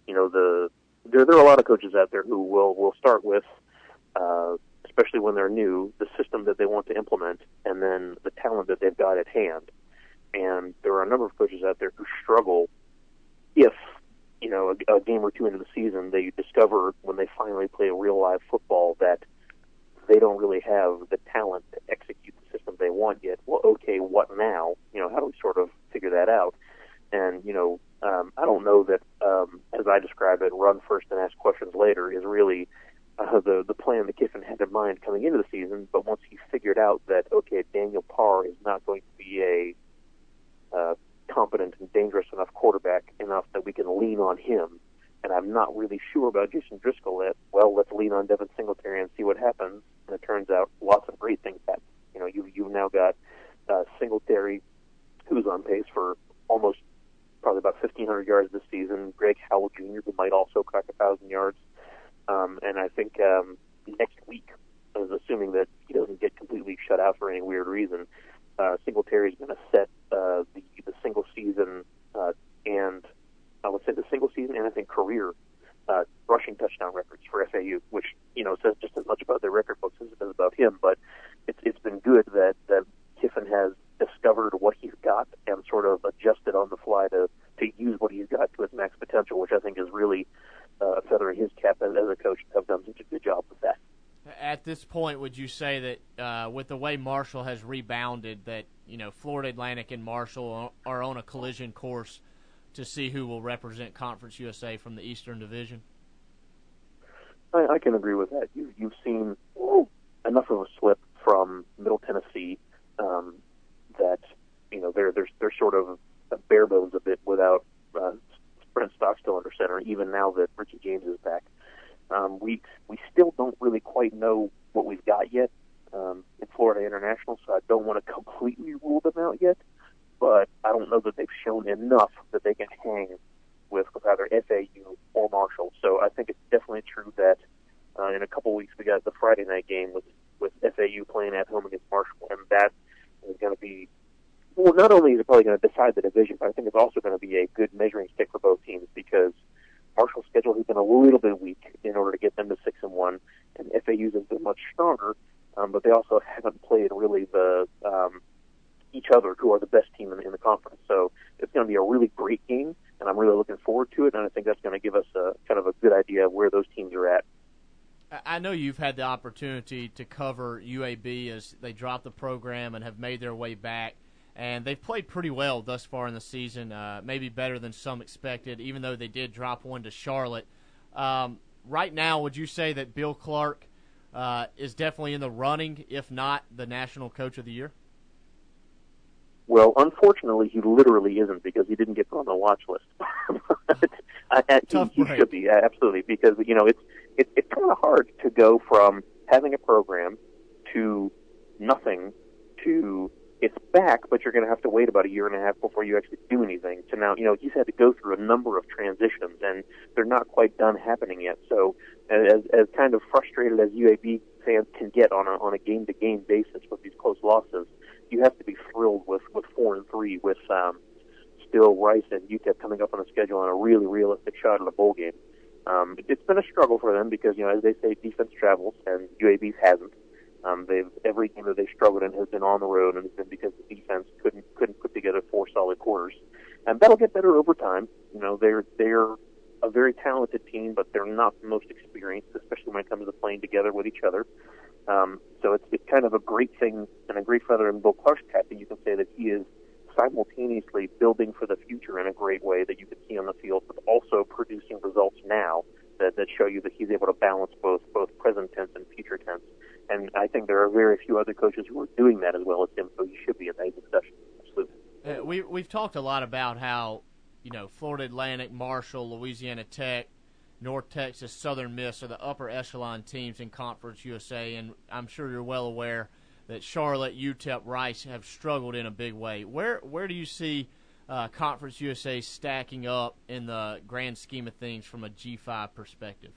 there are a lot of coaches out there who will start with, especially when they're new, the system that they want to implement, and then the talent that they've got at hand. And there are a number of coaches out there who struggle if, a game or 2 into the season, they discover when they finally play a real live football that they don't really have the talent to execute the system they want yet. Well, okay, what now? How do we sort of figure that out? And, I don't know that, as I describe it, run first and ask questions later is really the plan that Kiffin had in mind coming into the season. But once he figured out that, okay, Daniel Parr is not going to be a competent and dangerous enough quarterback enough that we can lean on him, and I'm not really sure about Jason Driscoll yet, well, let's lean on Devin Singletary and see what happens. And it turns out lots of great things happen. You've now got Singletary, who's on pace for almost probably about 1,500 yards this season. Greg Howell Jr., who might also crack 1,000 yards. And I think next week, assuming that he doesn't get completely shut out for any weird reason, Singletary is going to set the single season and I would say the single season and I think career rushing touchdown records for FAU, which says just as much about their record books as it does about him. But it's been good that Kiffin has discovered what he's got and sort of adjusted on the fly to use what he's got to his max potential, which I think is really a feather in his cap as a coach to have done such a good job with that. At this point, would you say that with the way Marshall has rebounded, that Florida Atlantic and Marshall are on a collision course to see who will represent Conference USA from the Eastern Division? I can agree with that. You've seen enough of a slip from Middle Tennessee that they're sort of bare bones a bit without Brent Stockstill under center, even now that Richie James is back. We still don't really quite know what we've got yet in Florida International, so I don't want to completely rule them out yet, but I don't know that they've shown enough that they can hang with either FAU or Marshall. So I think it's definitely true that in a couple weeks we got the Friday night game with FAU playing at home against Marshall, and that is going to be, well, not only is it probably going to decide the division, but I think it's also going to be a good measuring stick for both teams, because Marshall's schedule has been a little bit weak in order to get them to 6-1, and FAU's has been much stronger, but they also haven't played really each other, who are the best team in the conference. So it's going to be a really great game, and I'm really looking forward to it, and I think that's going to give us kind of a good idea of where those teams are at. I know you've had the opportunity to cover UAB as they dropped the program and have made their way back, and they've played pretty well thus far in the season, maybe better than some expected, even though they did drop one to Charlotte. Right now, would you say that Bill Clark is definitely in the running, if not the National Coach of the Year? Well, unfortunately, he literally isn't, because he didn't get put on the watch list. He should be, absolutely, because it's kind of hard to go from having a program to nothing to it's back, but you're going to have to wait about a year and a half before you actually do anything. To now, he's had to go through a number of transitions, and they're not quite done happening yet. So, as kind of frustrated as UAB fans can get on a game-to-game basis with these close losses, you have to be thrilled with 4-3 with still Rice and UTEP coming up on the schedule on a really realistic shot at a bowl game. It's been a struggle for them because, as they say, defense travels, and UAB's hasn't. Every game that they've struggled in has been on the road, and it's been because the defense couldn't put together 4 solid quarters. And that'll get better over time. They're a very talented team, but they're not the most experienced, especially when it comes to playing together with each other. So it's kind of a great thing and a great feather in Bill Clark's cap that you can say that he is simultaneously building for the future in a great way that you can see on the field, but also producing results now that show you that he's able to balance both present tense and future tense. And I think there are very few other coaches who are doing that as well as him, so he should be in that discussion. Absolutely. We've talked a lot about how, Florida Atlantic, Marshall, Louisiana Tech, North Texas, Southern Miss are the upper echelon teams in Conference USA, and I'm sure you're well aware that Charlotte, UTEP, Rice have struggled in a big way. Where do you see Conference USA stacking up in the grand scheme of things from a G5 perspective?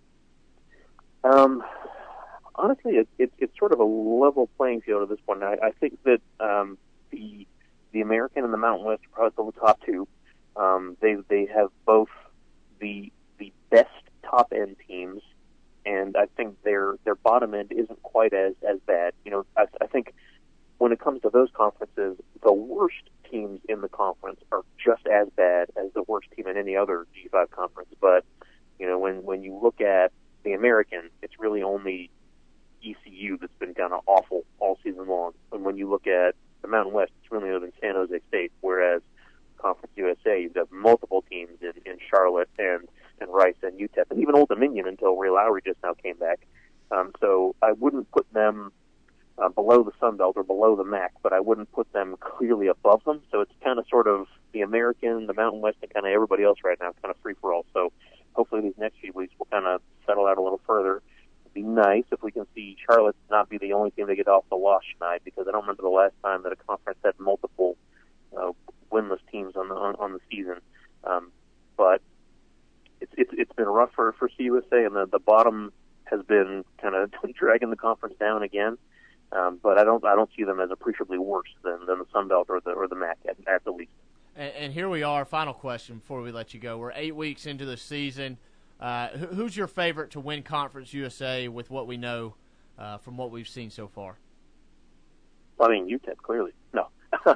Honestly, it's sort of a level playing field at this point. I think that the American and the Mountain West are probably the top two. They have both the best top end teams, and I think their bottom end isn't quite as bad. I think when it comes to those conferences, the worst teams in the conference are just as bad as the worst team in any other G5 conference. But when you look at the American, it's really only ECU that's been kind of awful all season long. And when you look at the Mountain West, it's really other than San Jose State, whereas Conference USA, you've got multiple teams in Charlotte and Rice and UTEP, and even Old Dominion until Ray Lowry just now came back. So I wouldn't put them below the Sun Belt or below the MAC, but I wouldn't put them clearly above them. So it's kind of sort of the American, the Mountain West, and kind of everybody else right now, kind of free-for-all. So hopefully these next few weeks will kind of settle out a little further. It'd be nice if we can see Charlotte not be the only team to get off the loss tonight, because I don't remember the last time that a conference had multiple winless teams on the season. But it's been rough for CUSA, and the bottom has been kind of dragging the conference down again. But I don't see them as appreciably worse than the Sun Belt or the MAC at the least. And here we are. Final question before we let you go. We're 8 weeks into the season. Who's your favorite to win Conference USA with what we know from what we've seen so far? I mean, UTEP, clearly. No.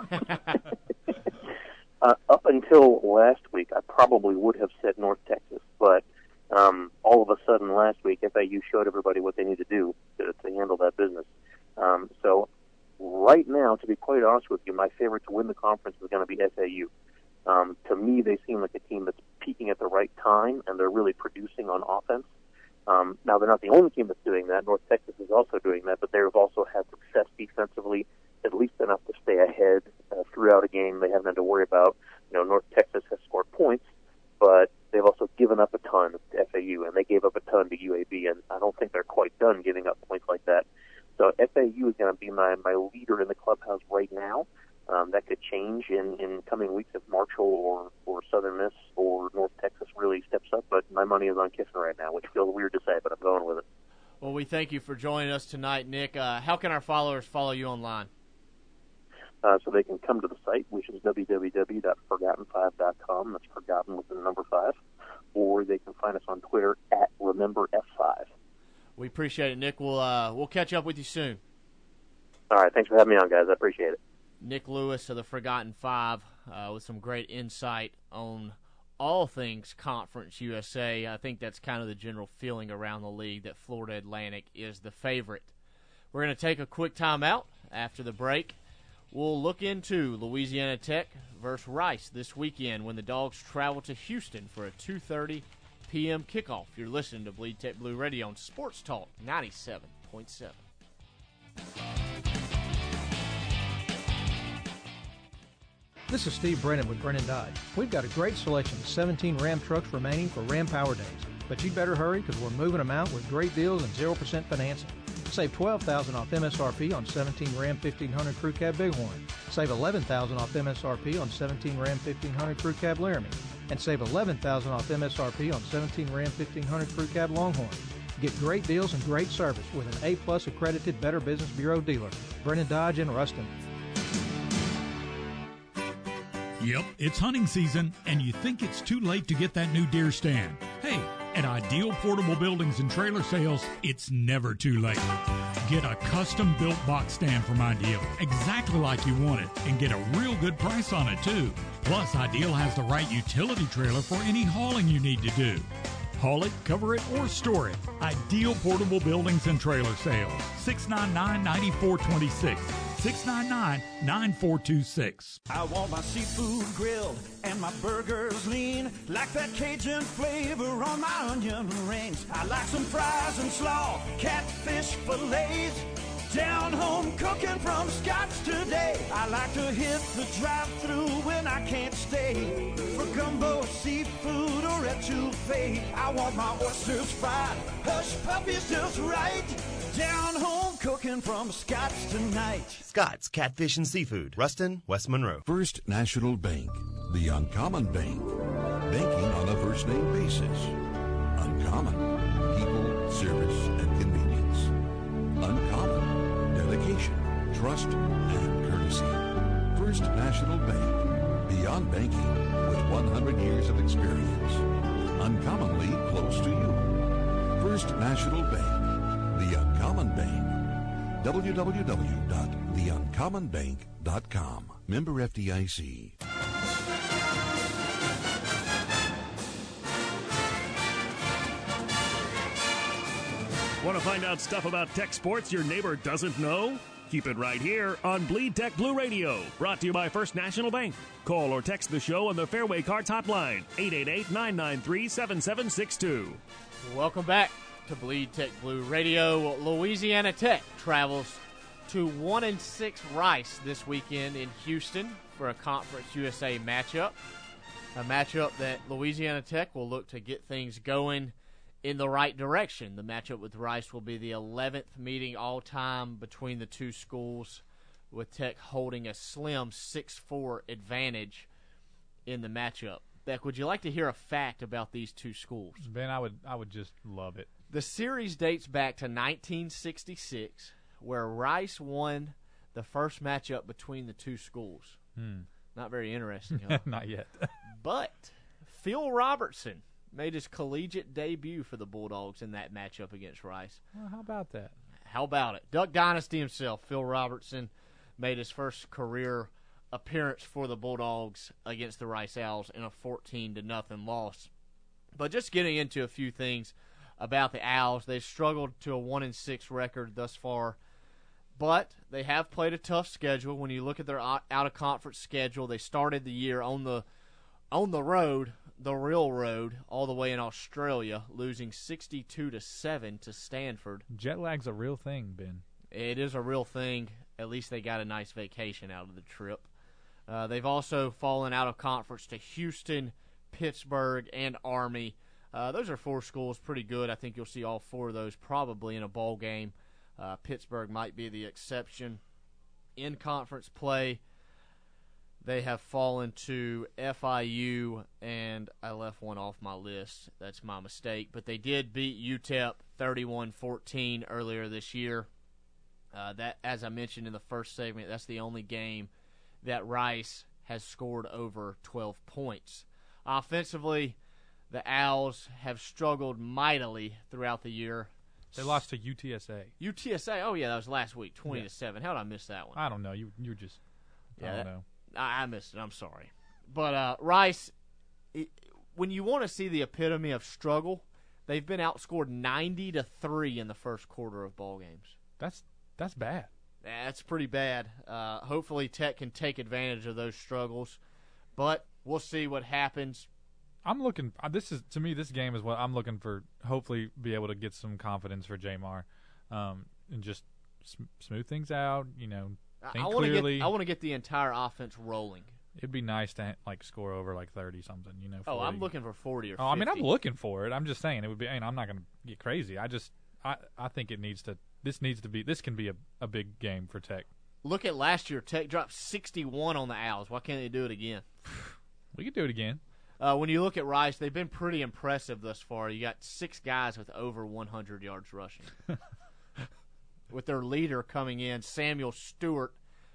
Up until last week, I probably would have said North Texas, but all of a sudden last week, FAU showed everybody what they need to do to handle that business. So right now, to be quite honest with you, my favorite to win the conference is going to be FAU. To me, they seem like a team that's peaking at the right time, and they're really producing on offense. Now, they're not the only team that's doing that. North Texas is also doing that, but they've also had success defensively, at least enough to stay ahead throughout a game. game they haven't had to worry about. North Texas has scored points, but they've also given up a ton to FAU, and they gave up a ton to UAB, and I don't think they're quite done giving up points like that. So FAU is going to be my leader in the clubhouse right now. That could change in coming weeks if Marshall or Southern Miss or North Texas really steps up, but my money is on Kiffin right now, which feels weird to say, but I'm going with it. Well, we thank you for joining us tonight, Nick. How can our followers follow you online? So they can come to the site, which is www.forgotten5.com. That's forgotten with the number 5. Or they can find us on Twitter at RememberF5. We appreciate it, Nick. We'll catch up with you soon. All right. Thanks for having me on, guys. I appreciate it. Nick Lewis of the Forgotten Five with some great insight on all things Conference USA. I think that's kind of the general feeling around the league that Florida Atlantic is the favorite. We're going to take a quick timeout. After the break, we'll look into Louisiana Tech versus Rice this weekend when the Dogs travel to Houston for a 2:30 p.m. kickoff. You're listening to Bleed Tech Blue Radio on Sports Talk 97.7. This is Steve Brennan with Brennan Dodge. We've got a great selection of 17 Ram trucks remaining for Ram Power Days. But you'd better hurry because we're moving them out with great deals and 0% financing. Save $12,000 off MSRP on 17 Ram 1500 Crew Cab Bighorn. Save $11,000 off MSRP on 17 Ram 1500 Crew Cab Laramie. And save $11,000 off MSRP on 17 Ram 1500 Crew Cab Longhorn. Get great deals and great service with an A-plus accredited Better Business Bureau dealer. Brennan Dodge in Ruston. Yep, it's hunting season, and you think it's too late to get that new deer stand. Hey, at Ideal Portable Buildings and Trailer Sales, it's never too late. Get a custom-built box stand from Ideal, exactly like you want it, and get a real good price on it, too. Plus, Ideal has the right utility trailer for any hauling you need to do. Haul it, cover it, or store it. Ideal Portable Buildings and Trailer Sales, 699-9426. 699-9426. I want my seafood grilled and my burgers lean, like that Cajun flavor on my onion rings. I like some fries and slaw, catfish fillets, down home cooking from Scott's today. I like to hit the drive-thru when I can't stay for gumbo, seafood, or etouffee. I want my oysters fried, hush puppies just right. Down home cooking from Scott's tonight. Scott's Catfish and Seafood, Ruston, West Monroe. First National Bank, the Uncommon Bank. Banking on a first-name basis. Uncommon. People, service, and convenience. Uncommon. Dedication, trust, and courtesy. First National Bank. Beyond banking with 100 years of experience. Uncommonly close to you. First National Bank. The Uncommon Bank. www.theuncommonbank.com. Member FDIC. Want to find out stuff about tech sports your neighbor doesn't know? Keep it right here on Bleed Tech Blue Radio. Brought to you by First National Bank. Call or text the show on the Fairway Carts hotline, 888-993-7762. Welcome back to Bleed Tech Blue Radio. Louisiana Tech travels to 1-6 Rice this weekend in Houston for a Conference USA matchup. A matchup that Louisiana Tech will look to get things going in the right direction. The matchup with Rice will be the 11th meeting all-time between the two schools, with Tech holding a slim 6-4 advantage in the matchup. Beck, would you like to hear a fact about these two schools? Ben, I would just love it. The series dates back to 1966, where Rice won the first matchup between the two schools. Not very interesting, huh? Not yet. But Phil Robertson made his collegiate debut for the Bulldogs in that matchup against Rice. Well, how about that? How about it? Duck Dynasty himself, Phil Robertson, made his first career appearance for the Bulldogs against the Rice Owls in a 14-0 loss. But just getting into a few things about the Owls, they've struggled to a 1-6 record thus far, but they have played a tough schedule. When you look at their out-of-conference schedule, they started the year on the road, the real road, all the way in Australia, losing 62-7 to Stanford. Jet lag's a real thing, Ben. It is a real thing. At least they got a nice vacation out of the trip. They've also fallen out of conference to Houston, Pittsburgh, and Army. Those are 4 schools pretty good. I think you'll see all 4 of those probably in a bowl game. Pittsburgh might be the exception. In conference play, they have fallen to FIU, and I left one off my list. That's my mistake. But they did beat UTEP 31-14 earlier this year. That, as I mentioned in the first segment, that's the only game that Rice has scored over 12 points. Offensively, the Owls have struggled mightily throughout the year. They lost to UTSA. UTSA? Oh, yeah, that was last week, 20-7. How did I miss that one? I don't know. You just – I don't know. I missed it. I'm sorry. But Rice, when you want to see the epitome of struggle, they've been outscored 90-3 in the first quarter of ball games. That's bad. That's pretty bad. Hopefully Tech can take advantage of those struggles, but we'll see what happens. I'm looking. To me, this game is what I'm looking for. Hopefully, be able to get some confidence for Jamar, and just smooth things out. Think clearly. I want to get the entire offense rolling. It'd be nice to score over 30 something. 40. I'm looking for 40 or 50. I mean, I'm looking for it. I'm just saying it would be. I'm not going to get crazy. I think it needs to. This can be a big game for Tech. Look at last year. Tech dropped 61 on the Owls. Why can't they do it again? We could do it again. When you look at Rice, they've been pretty impressive thus far. You got 6 guys with over 100 yards rushing. With their leader coming in, Samuel Stewart,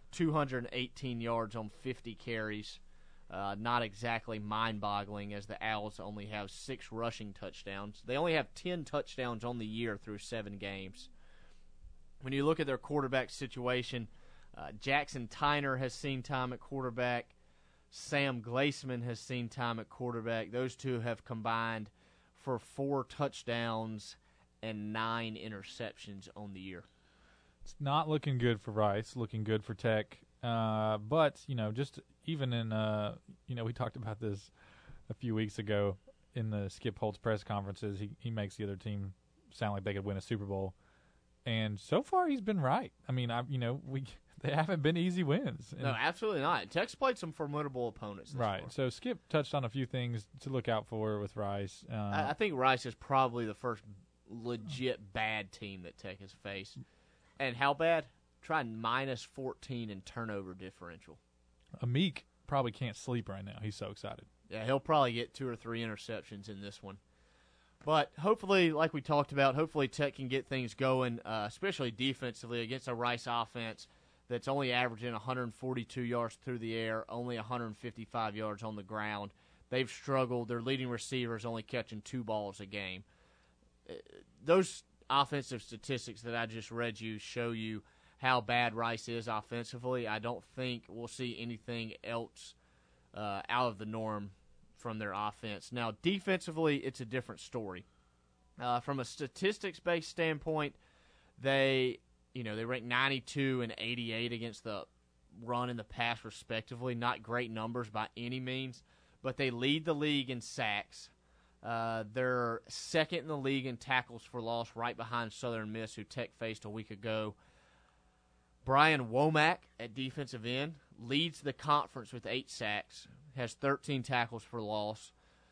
218 yards on 50 carries. Not exactly mind-boggling, as the Owls only have 6 rushing touchdowns. They only have 10 touchdowns on the year through 7 games. When you look at their quarterback situation, Jackson Tyner has seen time at quarterback. Sam Glaceman has seen time at quarterback. Those two have combined for 4 touchdowns and 9 interceptions on the year. It's not looking good for Rice, looking good for Tech. But, just even in, we talked about this a few weeks ago in the Skip Holtz press conferences. He makes the other team sound like they could win a Super Bowl. And so far he's been right. I mean, they haven't been easy wins. No, absolutely not. Tech's played some formidable opponents this right. far. So Skip touched on a few things to look out for with Rice. I think Rice is probably the first legit bad team that Tech has faced. And how bad? Try -14 in turnover differential. Amik probably can't sleep right now. He's so excited. Yeah, he'll probably get 2 or 3 interceptions in this one. But hopefully, like we talked about, hopefully Tech can get things going, especially defensively against a Rice offense that's only averaging 142 yards through the air, only 155 yards on the ground. They've struggled. Their leading receiver is only catching 2 balls a game. Those offensive statistics that I just read you show you how bad Rice is offensively. I don't think we'll see anything else out of the norm from their offense. Now, defensively, it's a different story. From a statistics-based standpoint, they rank 92 and 88 against the run and the pass, respectively. Not great numbers by any means, but they lead the league in sacks. They're second in the league in tackles for loss, right behind Southern Miss, who Tech faced a week ago. Brian Womack at defensive end leads the conference with 8 sacks, has 13 tackles for loss.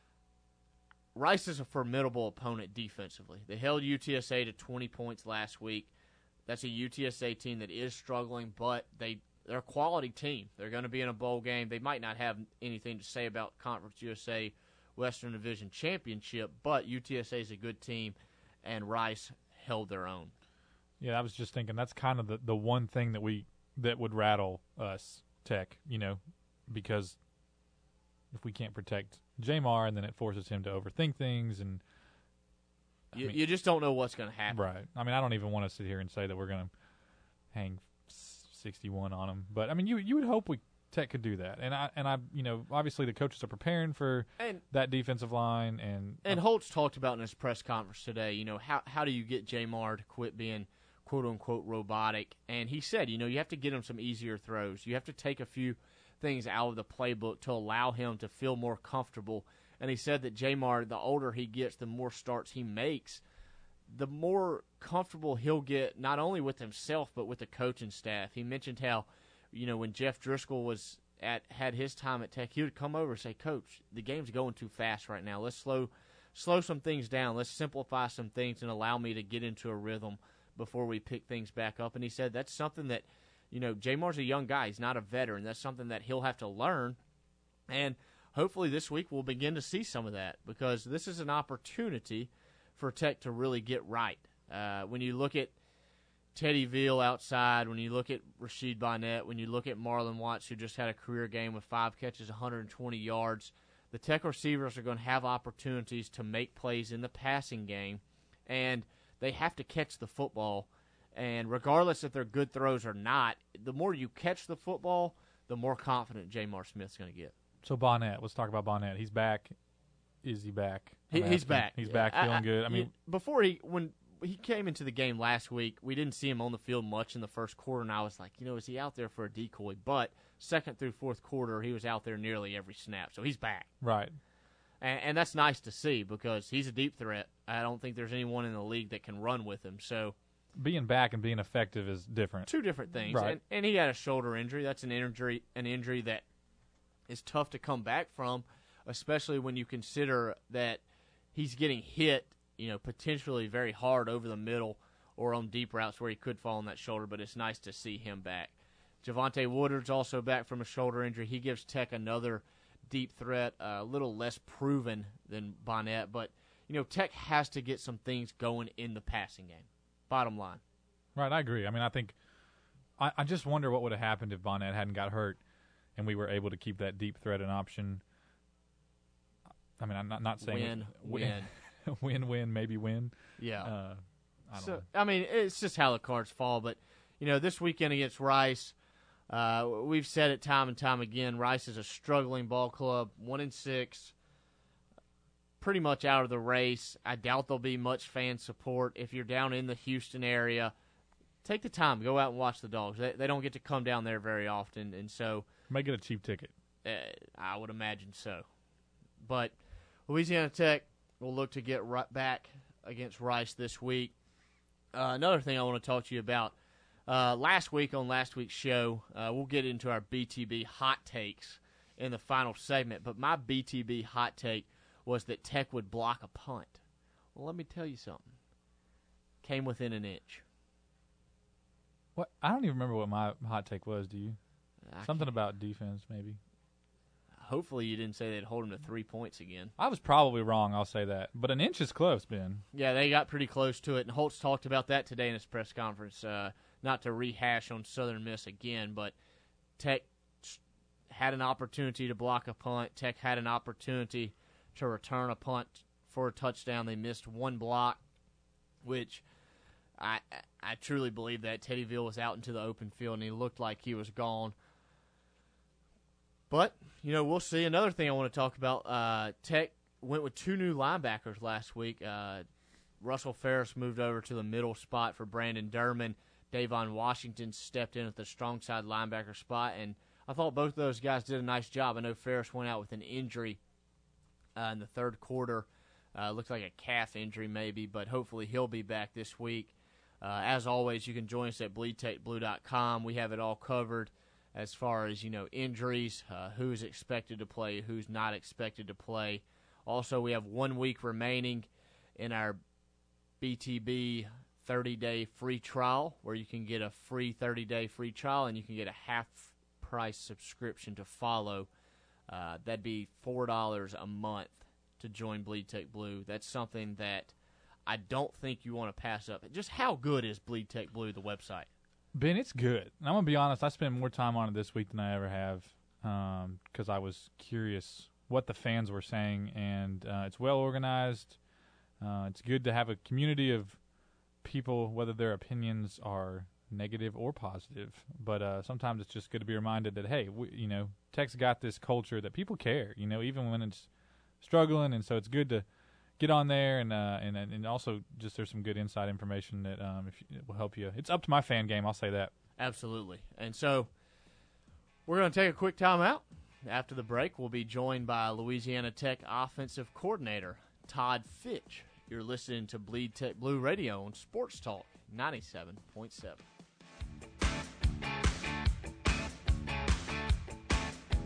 Rice is a formidable opponent defensively. They held UTSA to 20 points last week. That's a UTSA team that is struggling, but they're a quality team. They're going to be in a bowl game. They might not have anything to say about Conference USA Western Division Championship, but UTSA is a good team, and Rice held their own. Yeah, I was just thinking that's kind of the one thing that would rattle us, Tech, because if we can't protect Jamar, and then it forces him to overthink things, and you just don't know what's going to happen. Right. I mean, I don't even want to sit here and say that we're going to hang 61 on him, but I mean, you would hope Tech could do that, and I obviously the coaches are preparing for that defensive line, and Holtz talked about in his press conference today. How do you get Jamar to quit being quote unquote robotic? And he said, you have to get him some easier throws. You have to take a few things out of the playbook to allow him to feel more comfortable. And he said that Jamar, the older he gets, the more starts he makes, the more comfortable he'll get, not only with himself but with the coaching staff. He mentioned how, when Jeff Driscoll was had his time at Tech, he would come over and say, Coach, the game's going too fast right now. Let's slow some things down. Let's simplify some things and allow me to get into a rhythm before we pick things back up. And he said that's something that, Jamar's a young guy. He's not a veteran. That's something that he'll have to learn. And hopefully this week we'll begin to see some of that, because this is an opportunity for Tech to really get right. When you look at Teddy Veal outside, when you look at Rashid Bonnet, when you look at Marlon Watts, who just had a career game with 5 catches, 120 yards, the Tech receivers are going to have opportunities to make plays in the passing game, and they have to catch the football. And regardless if they're good throws or not, the more you catch the football, the more confident Jamar Smith's going to get. So Bonnet, let's talk about Bonnet. He's back. Is he back? He's back. He's back, feeling good. I mean, before when he came into the game last week, we didn't see him on the field much in the first quarter, and I was like, is he out there for a decoy? But second through fourth quarter, he was out there nearly every snap, so he's back. Right. And that's nice to see, because he's a deep threat. I don't think there's anyone in the league that can run with him. So being back and being effective is different. Two different things. Right. And he had a shoulder injury. That's an injury that is tough to come back from, especially when you consider that he's getting hit, potentially very hard over the middle or on deep routes where he could fall on that shoulder, but it's nice to see him back. Javonte Woodard's also back from a shoulder injury. He gives Tech another deep threat, a little less proven than Bonnet, but, Tech has to get some things going in the passing game, bottom line. Right, I agree. I mean, I think I just wonder what would have happened if Bonnet hadn't got hurt and we were able to keep that deep threat an option. I mean, I'm not saying win, maybe win. Yeah. I don't know. I mean, it's just how the cards fall. But, this weekend against Rice, we've said it time and time again, Rice is a struggling ball club, 1-6, pretty much out of the race. I doubt there'll be much fan support. If you're down in the Houston area, take the time. Go out and watch the Dogs. They don't get to come down there very often, and so might get a cheap ticket. I would imagine so. But Louisiana Tech will look to get right back against Rice this week. Another thing I want to talk to you about, last week on last week's show, we'll get into our BTB hot takes in the final segment, but my BTB hot take was that Tech would block a punt. Well, let me tell you something. Came within an inch. What? I don't even remember what my hot take was, do you? Something about defense, maybe. Hopefully you didn't say they'd hold them to 3 points again. I was probably wrong, I'll say that. But an inch is close, Ben. Yeah, they got pretty close to it, and Holtz talked about that today in his press conference. Not to rehash on Southern Miss again, but Tech had an opportunity to block a punt. Tech had an opportunity to return a punt for a touchdown. They missed one block, which I truly believe that Teddy Veal was out into the open field, and he looked like he was gone. But, we'll see. Another thing I want to talk about, Tech went with 2 new linebackers last week. Russell Ferris moved over to the middle spot for Brandon Durman. Davon Washington stepped in at the strong side linebacker spot, and I thought both of those guys did a nice job. I know Ferris went out with an injury in the third quarter. Looks like a calf injury maybe, but hopefully he'll be back this week. As always, you can join us at bleedtechblue.com. We have it all covered as far as, injuries, who's expected to play, who's not expected to play. Also, we have 1 week remaining in our BTB 30-day free trial, where you can get a free 30-day free trial, and you can get a half-price subscription to follow. That'd be $4 a month to join Bleed Tech Blue. That's something that I don't think you want to pass up. Just how good is Bleed Tech Blue, the website? Ben, it's good. And I'm going to be honest, I spent more time on it this week than I ever have because I was curious what the fans were saying, and it's well organized. It's good to have a community of people, whether their opinions are negative or positive. But sometimes it's just good to be reminded that, hey, Tech's got this culture that people care, even when it's struggling, and so it's good to get on there, and also just there's some good inside information that it will help you. It's up to my fan game, I'll say that. Absolutely. And so we're going to take a quick timeout. After the break, we'll be joined by Louisiana Tech offensive coordinator Todd Fitch. You're listening to Bleed Tech Blue Radio on Sports Talk 97.7.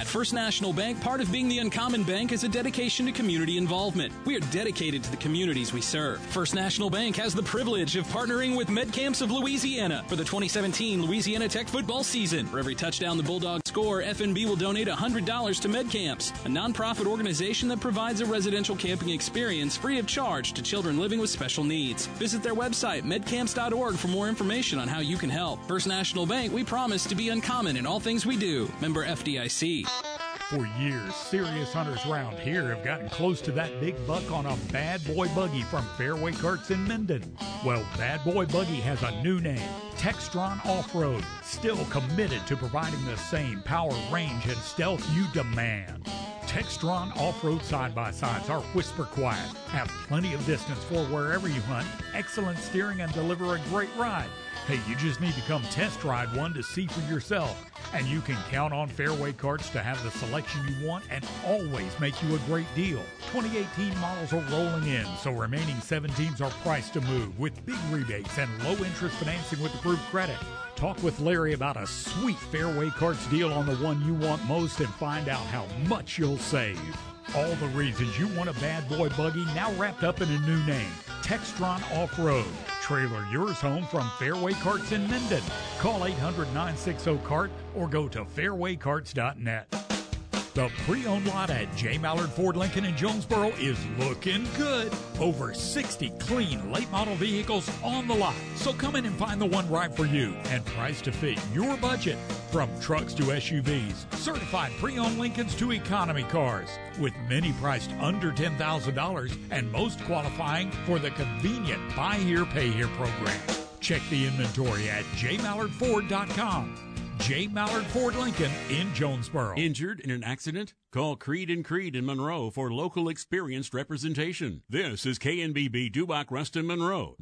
At First National Bank, part of being the Uncommon Bank is a dedication to community involvement. We are dedicated to the communities we serve. First National Bank has the privilege of partnering with MedCamps of Louisiana for the 2017 Louisiana Tech football season. For every touchdown the Bulldogs score, FNB will donate $100 to MedCamps, a nonprofit organization that provides a residential camping experience free of charge to children living with special needs. Visit their website, medcamps.org, for more information on how you can help. First National Bank, we promise to be uncommon in all things we do. Member FDIC. For years, serious hunters around here have gotten close to that big buck on a Bad Boy Buggy from Fairway Karts in Minden. Well, Bad Boy Buggy has a new name, Textron Off-Road, still committed to providing the same power, range, and stealth you demand. Textron Off-Road side-by-sides are whisper quiet, have plenty of distance for wherever you hunt, excellent steering, and deliver a great ride. Hey, you just need to come test ride one to see for yourself. And you can count on Fairway Karts to have the selection you want and always make you a great deal. 2018 models are rolling in, so remaining 17s are priced to move with big rebates and low interest financing with approved credit. Talk with Larry about a sweet Fairway Karts deal on the one you want most and find out how much you'll save. All the reasons you want a Bad Boy Buggy now wrapped up in a new name, Textron Off-Road. Trailer yours home from Fairway Karts in Minden. Call 800-960-KART or go to fairwaykarts.net. The pre-owned lot at J. Mallard Ford Lincoln in Jonesboro is looking good. Over 60 clean late model vehicles on the lot. So come in and find the one right for you and priced to fit your budget. From trucks to SUVs, certified pre-owned Lincolns to economy cars, with many priced under $10,000 and most qualifying for the convenient Buy Here, Pay Here program. Check the inventory at jmallardford.com. J. Mallard Ford Lincoln in Jonesboro. Injured in an accident? Call Creed & Creed in Monroe for local experienced representation. This is KNBB Dubach Ruston Monroe,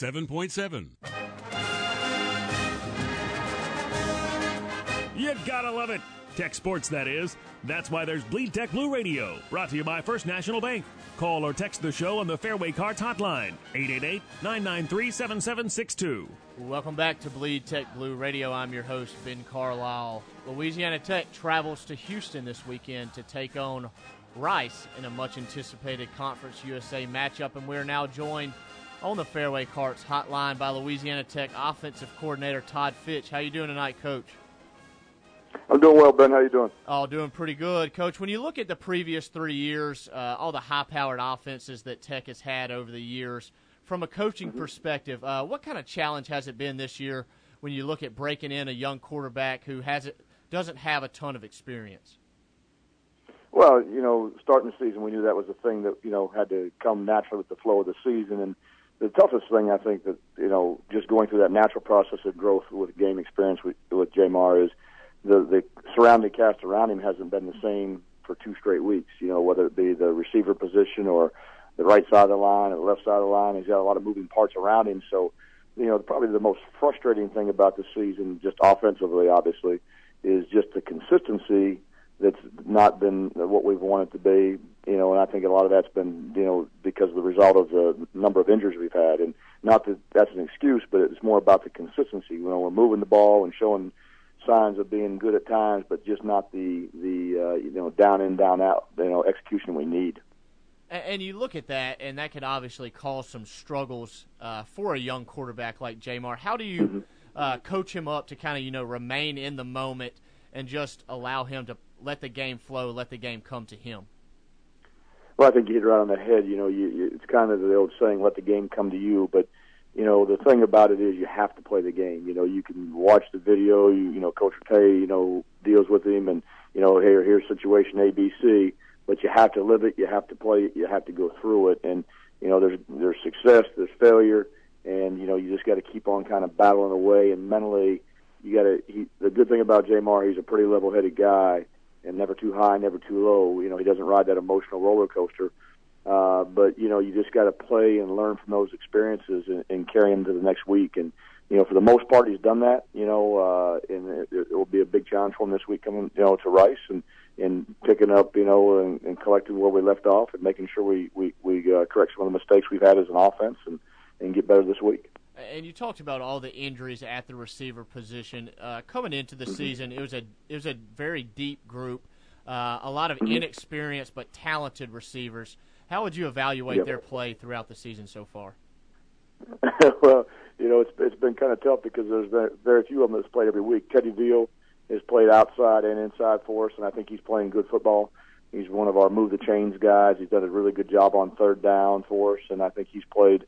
97.7. You gotta love it. Tech Sports, that is. That's why there's Bleed Tech Blue Radio, brought to you by First National Bank. Call or text the show on the Fairway Karts hotline, 888-993-7762. Welcome back to Bleed Tech Blue Radio. I'm your host, Ben Carlisle. Louisiana Tech travels to Houston this weekend to take on Rice in a much-anticipated Conference USA matchup, and we're now joined on the Fairway Karts hotline by Louisiana Tech offensive coordinator Todd Fitch. How you doing tonight, Coach? I'm doing well, Ben. How you doing? Oh, doing pretty good. Coach, when you look at the previous 3 years, all the high-powered offenses that Tech has had over the years, from a coaching perspective, what kind of challenge has it been this year when you look at breaking in a young quarterback who doesn't have a ton of experience? Well, starting the season, we knew that was a thing that, had to come naturally with the flow of the season. And the toughest thing, I think, that, just going through that natural process of growth with game experience with Jamar is the surrounding cast around him hasn't been the same for 2 straight weeks, whether it be the receiver position or the right side of the line or the left side of the line. He's got a lot of moving parts around him. So, probably the most frustrating thing about the season, just offensively, obviously, is just the consistency that's not been what we've wanted to be, and I think a lot of that's been, because of the result of the number of injuries we've had. And not that that's an excuse, but it's more about the consistency. We're moving the ball and showing signs of being good at times, but just not the down in, down out, execution we need. And you look at that, and that could obviously cause some struggles for a young quarterback like Jamar. How do you coach him up to kind of, remain in the moment and just allow him to let the game flow, let the game come to him? Well, I think you hit it right on the head. It's kind of the old saying, let the game come to you. But, the thing about it is you have to play the game. You can watch the video, Coach Tay, deals with him and, here's situation A, B, C. But you have to live it, you have to play it, you have to go through it. And, there's success, there's failure, and, you just got to keep on kind of battling away. And mentally, the good thing about Jamar, he's a pretty level-headed guy and never too high, never too low. He doesn't ride that emotional roller coaster. But, you just got to play and learn from those experiences and carry them to the next week. And, for the most part, he's done that, and it will be a big challenge for him this week coming, to Rice and picking up, and collecting where we left off and making sure we correct some of the mistakes we've had as an offense and get better this week. And you talked about all the injuries at the receiver position coming into the season. It was a very deep group. a lot of inexperienced but talented receivers. How would you evaluate their play throughout the season so far? Well, it's been kind of tough because there's very few of them that's played every week. Teddy Veal has played outside and inside for us, and I think he's playing good football. He's one of our move the chains guys. He's done a really good job on third down for us, and I think he's played,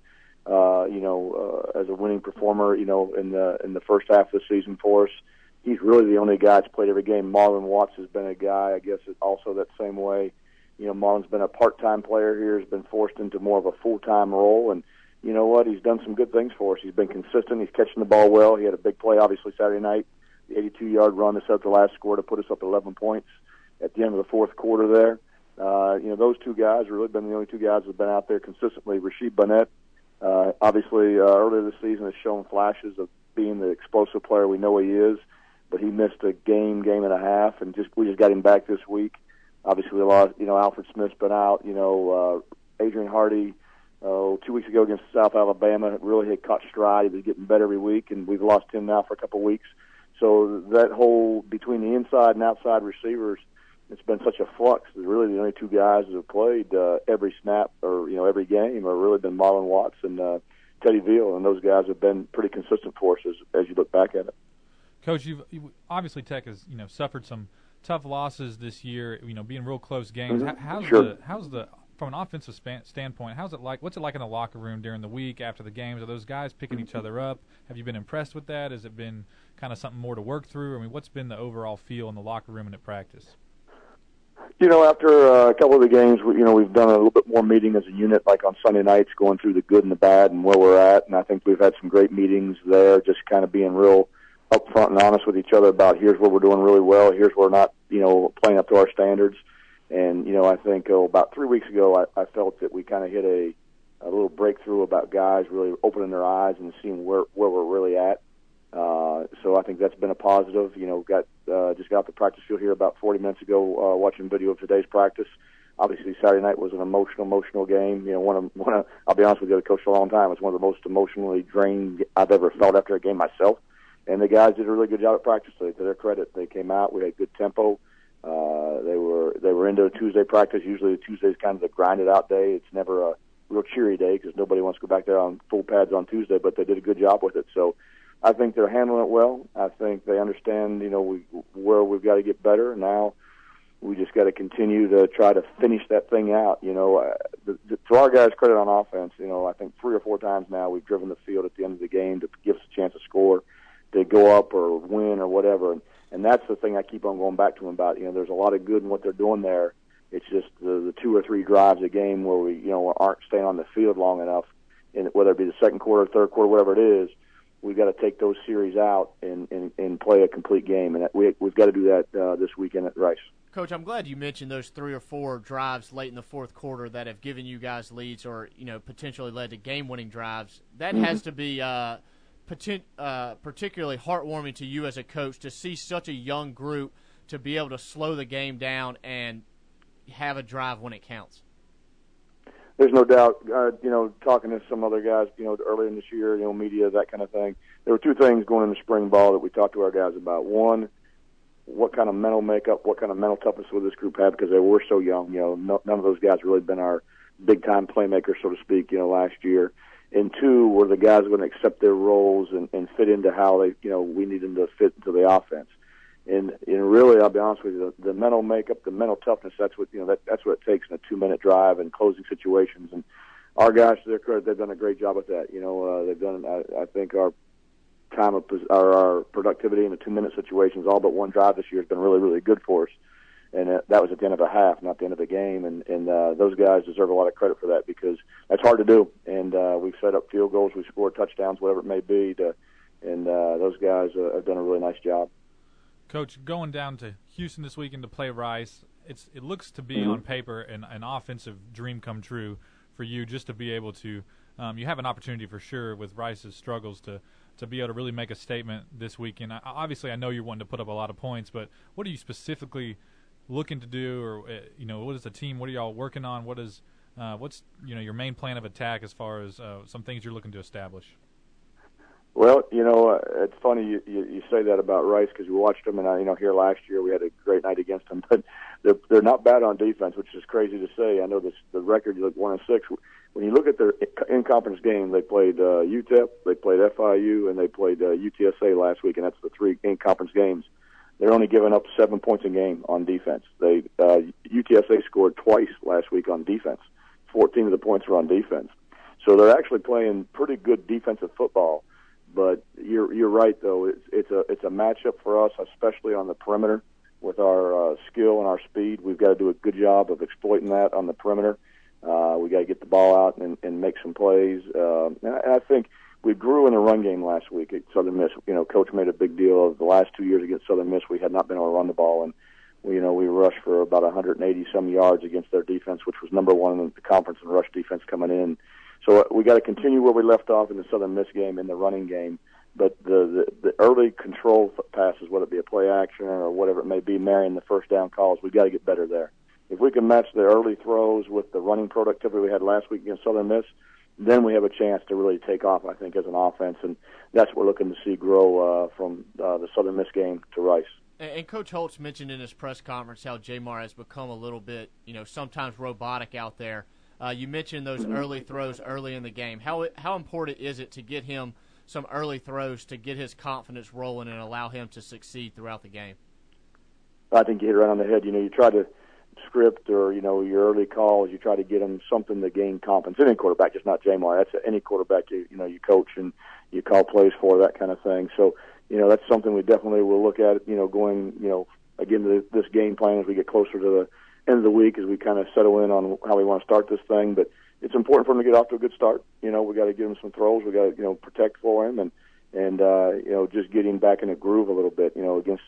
as a winning performer, in the first half of the season for us. He's really the only guy that's played every game. Marlon Watts has been a guy, I guess, also that same way. Marlon's been a part-time player here, has been forced into more of a full-time role, and you know what? He's done some good things for us. He's been consistent. He's catching the ball well. He had a big play, obviously, Saturday night, the 82-yard run to set up the last score to put us up 11 points at the end of the fourth quarter there. Those two guys have really been the only two guys that have been out there consistently. Rasheed Burnett, obviously, earlier this season has shown flashes of being the explosive player we know he is, but he missed a game and a half, and we just got him back this week. Obviously, we lost, Alfred Smith's been out, Adrian Hardy, 2 weeks ago against South Alabama, really had caught stride. He was getting better every week, and we've lost him now for a couple of weeks. So that whole, between the inside and outside receivers, it's been such a flux. There's really the only two guys that have played every snap or, every game have really been Marlon Watts and Teddy Veal, and those guys have been pretty consistent for us as you look back at it. Coach, obviously Tech has, suffered some tough losses this year, being real close games. Mm-hmm. How's the from an offensive standpoint, how's it like? What's it like in the locker room during the week after the games? Are those guys picking each other up? Have you been impressed with that? Has it been kind of something more to work through? I mean, what's been the overall feel in the locker room and at practice? After a couple of the games, we've done a little bit more meeting as a unit, like on Sunday nights, going through the good and the bad and where we're at. And I think we've had some great meetings there, just kind of being real upfront and honest with each other about here's where we're doing really well, here's where we're not, playing up to our standards. And, I think about 3 weeks ago, I felt that we kind of hit a little breakthrough about guys really opening their eyes and seeing where we're really at. So I think that's been a positive. Just got off the practice field here about 40 minutes ago, watching video of today's practice. Obviously, Saturday night was an emotional game. I'll be honest with you, I've coached a long time. It's one of the most emotionally drained I've ever felt after a game myself. And the guys did a really good job at practice today. To their credit, they came out. We had good tempo. They were into a Tuesday practice. Usually Tuesday's kind of the grinded out day. It's never a real cheery day because nobody wants to go back there on full pads on Tuesday, but they did a good job with it. So I think they're handling it well. I think they understand, where we've got to get better. Now we just got to continue to try to finish that thing out. To our guys' credit on offense, I think 3 or 4 times now we've driven the field at the end of the game to give us a chance to score, to go up or win or whatever. And that's the thing I keep on going back to them about. There's a lot of good in what they're doing there. It's just the 2 or 3 drives a game where we, aren't staying on the field long enough, and whether it be the second quarter, third quarter, whatever it is, we've got to take those series out and play a complete game. And we've got to do that this weekend at Rice. Coach, I'm glad you mentioned those 3 or 4 drives late in the fourth quarter that have given you guys leads or, potentially led to game-winning drives. That has to be particularly heartwarming to you as a coach to see such a young group to be able to slow the game down and have a drive when it counts. There's no doubt, talking to some other guys, earlier in this year, media, that kind of thing. There were 2 things going into spring ball that we talked to our guys about. One, what kind of mental makeup, what kind of mental toughness will this group have because they were so young. None of those guys really been our big-time playmakers, so to speak, last year. And 2, were the guys going to accept their roles and fit into how they, we need them to fit into the offense. And really, I'll be honest with you, the mental makeup, the mental toughness, that's what that's what it takes in a 2-minute drive and closing situations. And our guys, to their credit, they've done a great job with that. They've done. I think our time of our productivity in the 2-minute situations, all but one drive this year, has been really, really good for us. And that was at the end of a half, not the end of the game. And those guys deserve a lot of credit for that because that's hard to do. And we've set up field goals, we've scored touchdowns, whatever it may be. And those guys have done a really nice job. Coach, going down to Houston this weekend to play Rice, it looks to be on paper an offensive dream come true for you just to be able to you have an opportunity for sure with Rice's struggles to be able to really make a statement this weekend. Obviously, I know you're wanting to put up a lot of points, but what are you specifically looking to do, or what is the team? What are y'all working on? What's your main plan of attack as far as some things you're looking to establish? Well, it's funny you say that about Rice because we watched them, and here last year we had a great night against them, but they're not bad on defense, which is crazy to say. I know the record is like 1-6. When you look at their in-conference game, they played UTEP, they played FIU, and they played UTSA last week, and that's the 3 in-conference games. They're only giving up 7 points a game on defense. UTSA scored twice last week on defense. 14 of the points were on defense. So they're actually playing pretty good defensive football. But you're right, though. It's a matchup for us, especially on the perimeter. With our skill and our speed, we've got to do a good job of exploiting that on the perimeter. We got to get the ball out and make some plays. And I think we grew in the run game last week at Southern Miss. Coach made a big deal of the last 2 years against Southern Miss. We had not been able to run the ball, and we rushed for about 180 some yards against their defense, which was number 1 in the conference in rush defense coming in. So we got to continue where we left off in the Southern Miss game in the running game. But the early control passes, whether it be a play action or whatever it may be, marrying the first down calls, we've got to get better there. If we can match the early throws with the running productivity we had last week against Southern Miss, then we have a chance to really take off, I think, as an offense. And that's what we're looking to see grow from the Southern Miss game to Rice. And Coach Holtz mentioned in his press conference how Jamar has become a little bit, sometimes robotic out there. You mentioned those early throws early in the game. How important is it to get him some early throws to get his confidence rolling and allow him to succeed throughout the game? I think you hit it right on the head. You try to script or, your early calls, you try to get him something to gain confidence. Any quarterback, just not Jamar. That's any quarterback you coach and you call plays for, that kind of thing. So, that's something we definitely will look at, going, again, to this game plan as we get closer to the end of the week as we kind of settle in on how we want to start this thing. But it's important for him to get off to a good start. We got to give him some throws. We got to, protect for him and just get him back in a groove a little bit. Against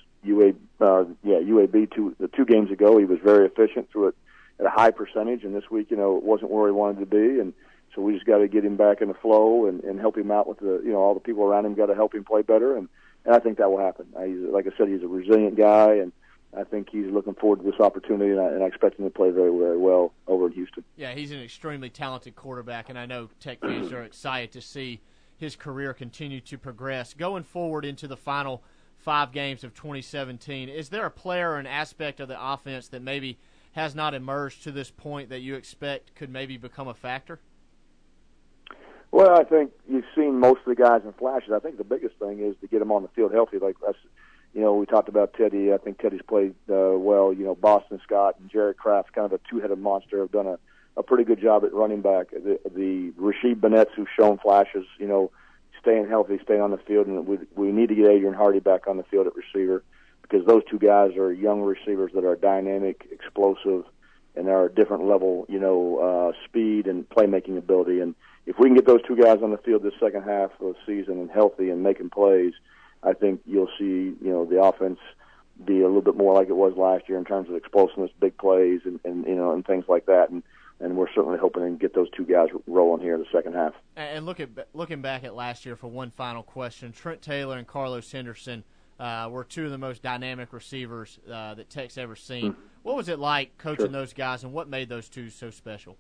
UAB the 2 games ago, he was very efficient, threw it at a high percentage, and this week, it wasn't where he wanted to be, and so we just got to get him back in the flow and help him out with all the people around him got to help him play better, and I think that will happen. Like I said, he's a resilient guy, and I think he's looking forward to this opportunity, and I expect him to play very, very well over in Houston. Yeah, he's an extremely talented quarterback, and I know Tech fans are excited to see his career continue to progress. Going forward into the final 5 games of 2017, is there a player or an aspect of the offense that maybe has not emerged to this point that you expect could maybe become a factor? Well, I think you've seen most of the guys in flashes. I think the biggest thing is to get them on the field healthy. Like us, we talked about Teddy. I think Teddy's played well. Boston Scott and Jared Kraft, kind of a 2-headed monster, have done a pretty good job at running back. The Rasheed Bennett's, who've shown flashes, staying healthy, staying on the field, and we need to get Adrian Hardy back on the field at receiver because those 2 guys are young receivers that are dynamic, explosive, and are a different level, speed and playmaking ability. And if we can get those 2 guys on the field this second half of the season and healthy and making plays, I think you'll see, the offense be a little bit more like it was last year in terms of explosiveness, big plays, and things like that. And we're certainly hoping to get those 2 guys rolling here in the second half. And looking back at last year for one final question, Trent Taylor and Carlos Henderson were 2 of the most dynamic receivers that Tech's ever seen. What was it like coaching those guys, and what made those 2 so special?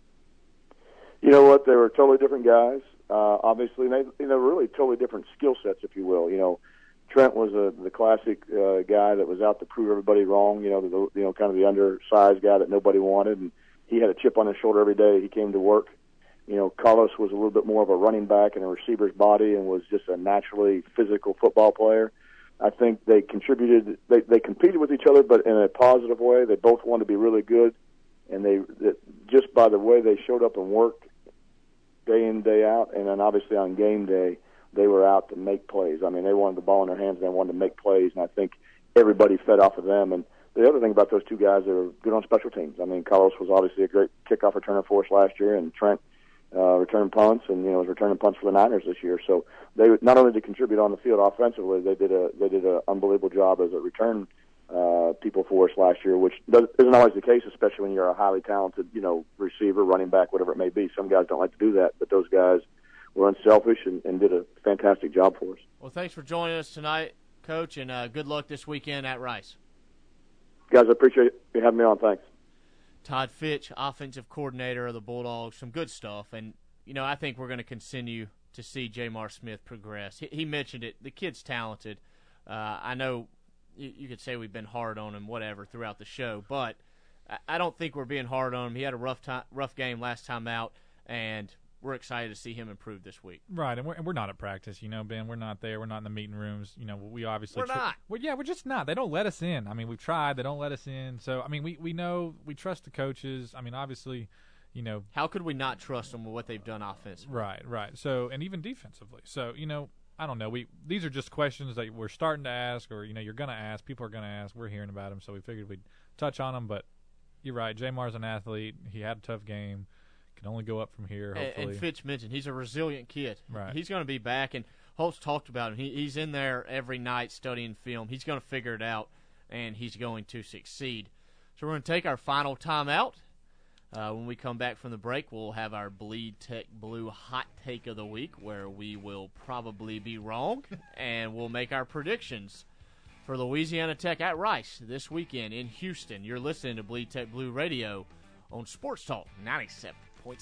You know what? They were totally different guys. Obviously, they really totally different skill sets, if you will. Trent was the classic guy that was out to prove everybody wrong. Kind of the undersized guy that nobody wanted, and he had a chip on his shoulder every day he came to work. Carlos was a little bit more of a running back in a receiver's body and was just a naturally physical football player. I think they contributed. They competed with each other, but in a positive way. They both wanted to be really good, and they just by the way they showed up and worked day in, day out, and then obviously on game day, they were out to make plays. I mean, they wanted the ball in their hands, and they wanted to make plays, and I think everybody fed off of them. And the other thing about those 2 guys, they were good on special teams. I mean, Carlos was obviously a great kickoff returner for us last year, and Trent returned punts, and was returning punts for the Niners this year. So they not only did contribute on the field offensively, they did an unbelievable job as a return people for us last year, which isn't always the case, especially when you're a highly talented, receiver, running back, whatever it may be. Some guys don't like to do that, but those guys were unselfish and did a fantastic job for us. Well, thanks for joining us tonight, Coach, and good luck this weekend at Rice. Guys, I appreciate you having me on. Thanks. Todd Fitch, offensive coordinator of the Bulldogs. Some good stuff, and I think we're going to continue to see Jamar Smith progress. He mentioned it. The kid's talented. I know you could say we've been hard on him, whatever, throughout the show, but I don't think we're being hard on him. He had a rough game last time out, and we're excited to see him improve this week. Right, and we're not at practice, Ben. We're not there. We're not in the meeting rooms. We obviously we're not. We're just not. They don't let us in. I mean, we've tried. They don't let us in. So, I mean, we know, we trust the coaches. I mean, obviously, how could we not trust them with what they've done offensively? Right. So, and even defensively. So, I don't know. These are just questions that we're starting to ask, or you're going to ask. People are going to ask. We're hearing about them, so we figured we'd touch on them. But you're right. Jamar's an athlete. He had a tough game. Can only go up from here, hopefully. And Fitch mentioned he's a resilient kid. Right. He's going to be back, and Holtz talked about him. He's in there every night studying film. He's going to figure it out, and he's going to succeed. So we're going to take our final timeout. When we come back from the break, we'll have our Bleed Tech Blue hot take of the week, where we will probably be wrong, and we'll make our predictions for Louisiana Tech at Rice this weekend in Houston. You're listening to Bleed Tech Blue Radio on Sports Talk 97.7.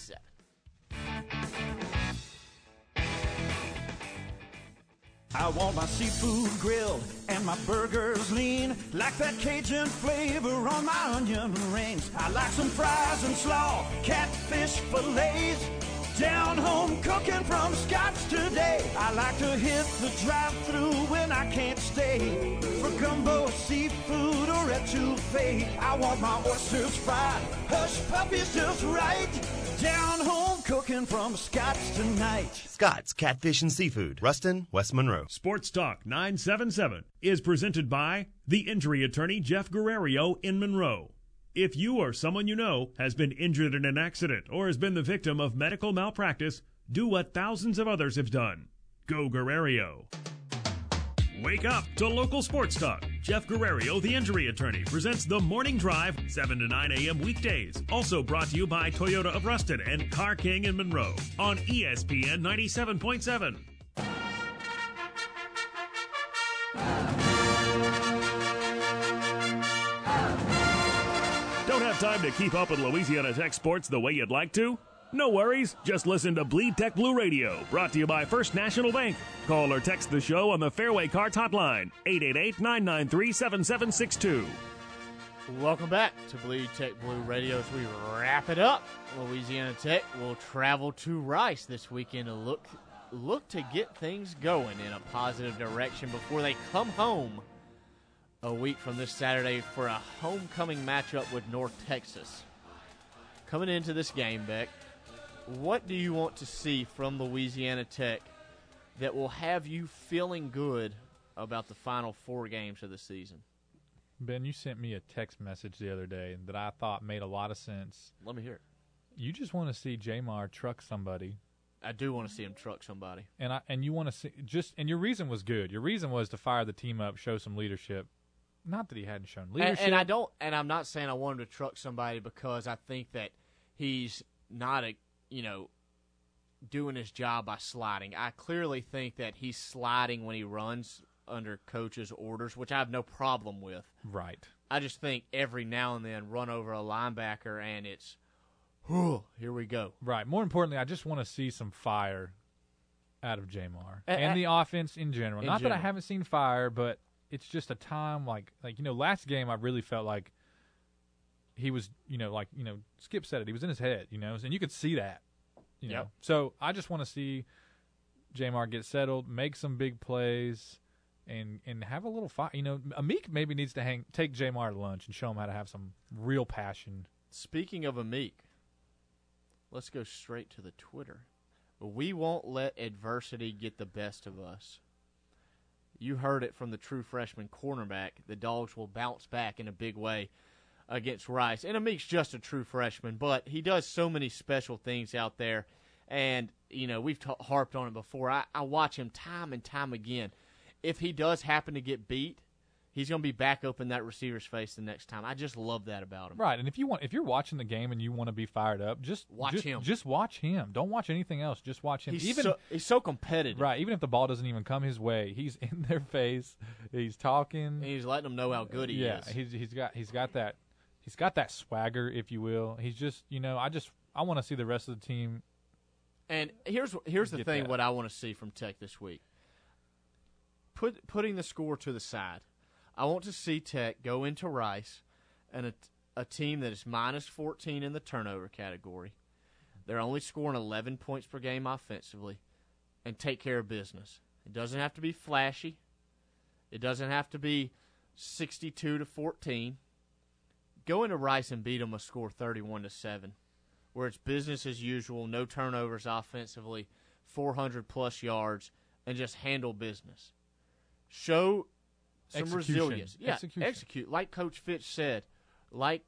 I want my seafood grilled and my burgers lean, like that Cajun flavor on my onion rings. I like some fries and slaw, catfish fillets, down home cooking from Scott's today. I like to hit the drive-thru when I can't stay for gumbo, seafood, or etouffee. I want my oysters fried, hush puppies just right, down home cooking from Scott's tonight. Scott's Catfish and Seafood, Ruston, West Monroe. Sports Talk 977 is presented by the injury attorney Jeff Guerrero in Monroe. If you or someone you know has been injured in an accident or has been the victim of medical malpractice, do what thousands of others have done. Go Guerrero. Wake up to local sports talk. Jeff Guerrero, the injury attorney, presents The Morning Drive, 7 to 9 a.m. weekdays. Also brought to you by Toyota of Ruston and Car King in Monroe on ESPN 97.7. Don't have time to keep up with Louisiana Tech sports the way you'd like to? No worries. Just listen to Bleed Tech Blue Radio, brought to you by First National Bank. Call or text the show on the Fairway Carts hotline, 888-993-7762. Welcome back to Bleed Tech Blue Radio. As we wrap it up, Louisiana Tech will travel to Rice this weekend to look to get things going in a positive direction before they come home a week from this Saturday for a homecoming matchup with North Texas. Coming into this game, Beck, what do you want to see from Louisiana Tech that will have you feeling good about the final 4 games of the season? Ben, you sent me a text message the other day that I thought made a lot of sense. Let me hear it. You just want to see Jamar truck somebody. I do want to see him truck somebody. And you want to see and your reason was good. Your reason was to fire the team up, show some leadership. Not that he hadn't shown leadership. And I'm not saying I want him to truck somebody because I think that he's not doing his job by sliding. I clearly think that he's sliding when he runs under coach's orders, which I have no problem with. Right. I just think every now and then run over a linebacker and it's, here we go. Right. More importantly, I just want to see some fire out of Jamar and the offense in general. Not that I haven't seen fire, but it's just a time like last game I really felt like he was, Skip said it. He was in his head, and you could see that, Yep. So I just want to see Jamar get settled, make some big plays, and have a little fight. Amik maybe needs to take Jamar to lunch and show him how to have some real passion. Speaking of Amik, let's go straight to the Twitter. We won't let adversity get the best of us. You heard it from the true freshman cornerback. The Dogs will bounce back in a big way against Rice. And Amik's just a true freshman, but he does so many special things out there. And, we've harped on it before. I watch him time and time again. If he does happen to get beat, he's going to be back up in that receiver's face the next time. I just love that about him. Right, and if you're watching the game and you want to be fired up, just watch him. Just watch him. Don't watch anything else. Just watch him. He's so competitive. Right, even if the ball doesn't even come his way, he's in their face. He's talking. And he's letting them know how good he is. Yeah, he's got that swagger, if you will. He's just, I want to see the rest of the team And here's the thing: what I want to see from Tech this week. Putting the score to the side, I want to see Tech go into Rice and a team that is minus 14 in the turnover category. They're only scoring 11 points per game offensively, and take care of business. It doesn't have to be flashy. It doesn't have to be 62-14. Go into Rice and beat them a score 31-7, where it's business as usual, no turnovers offensively, 400-plus yards, and just handle business. Show some resilience. Yeah, execute. Like Coach Fitch said, like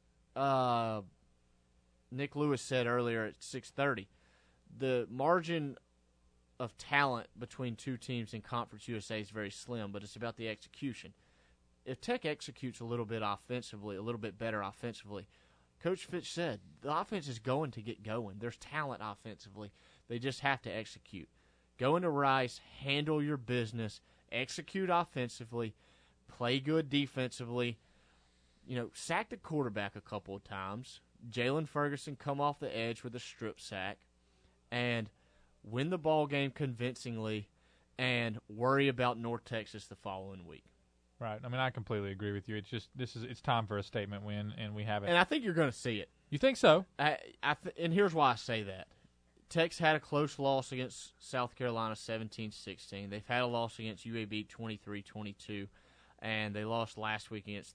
Nick Lewis said earlier at 6:30, the margin of talent between two teams in Conference USA is very slim, but it's about the execution. If Tech executes a little bit offensively, a little bit better offensively, Coach Fitch said the offense is going to get going. There's talent offensively. They just have to execute. Go into Rice, handle your business, execute offensively, play good defensively. Sack the quarterback a couple of times. Jalen Ferguson come off the edge with a strip sack, and win the ball game convincingly, and worry about North Texas the following week. Right. I mean, I completely agree with you. It's just it's time for a statement win, and we haven't. And I think you're going to see it. You think so? And here's why I say that. Tech's had a close loss against South Carolina 17-16. They've had a loss against UAB 23-22, and they lost last week against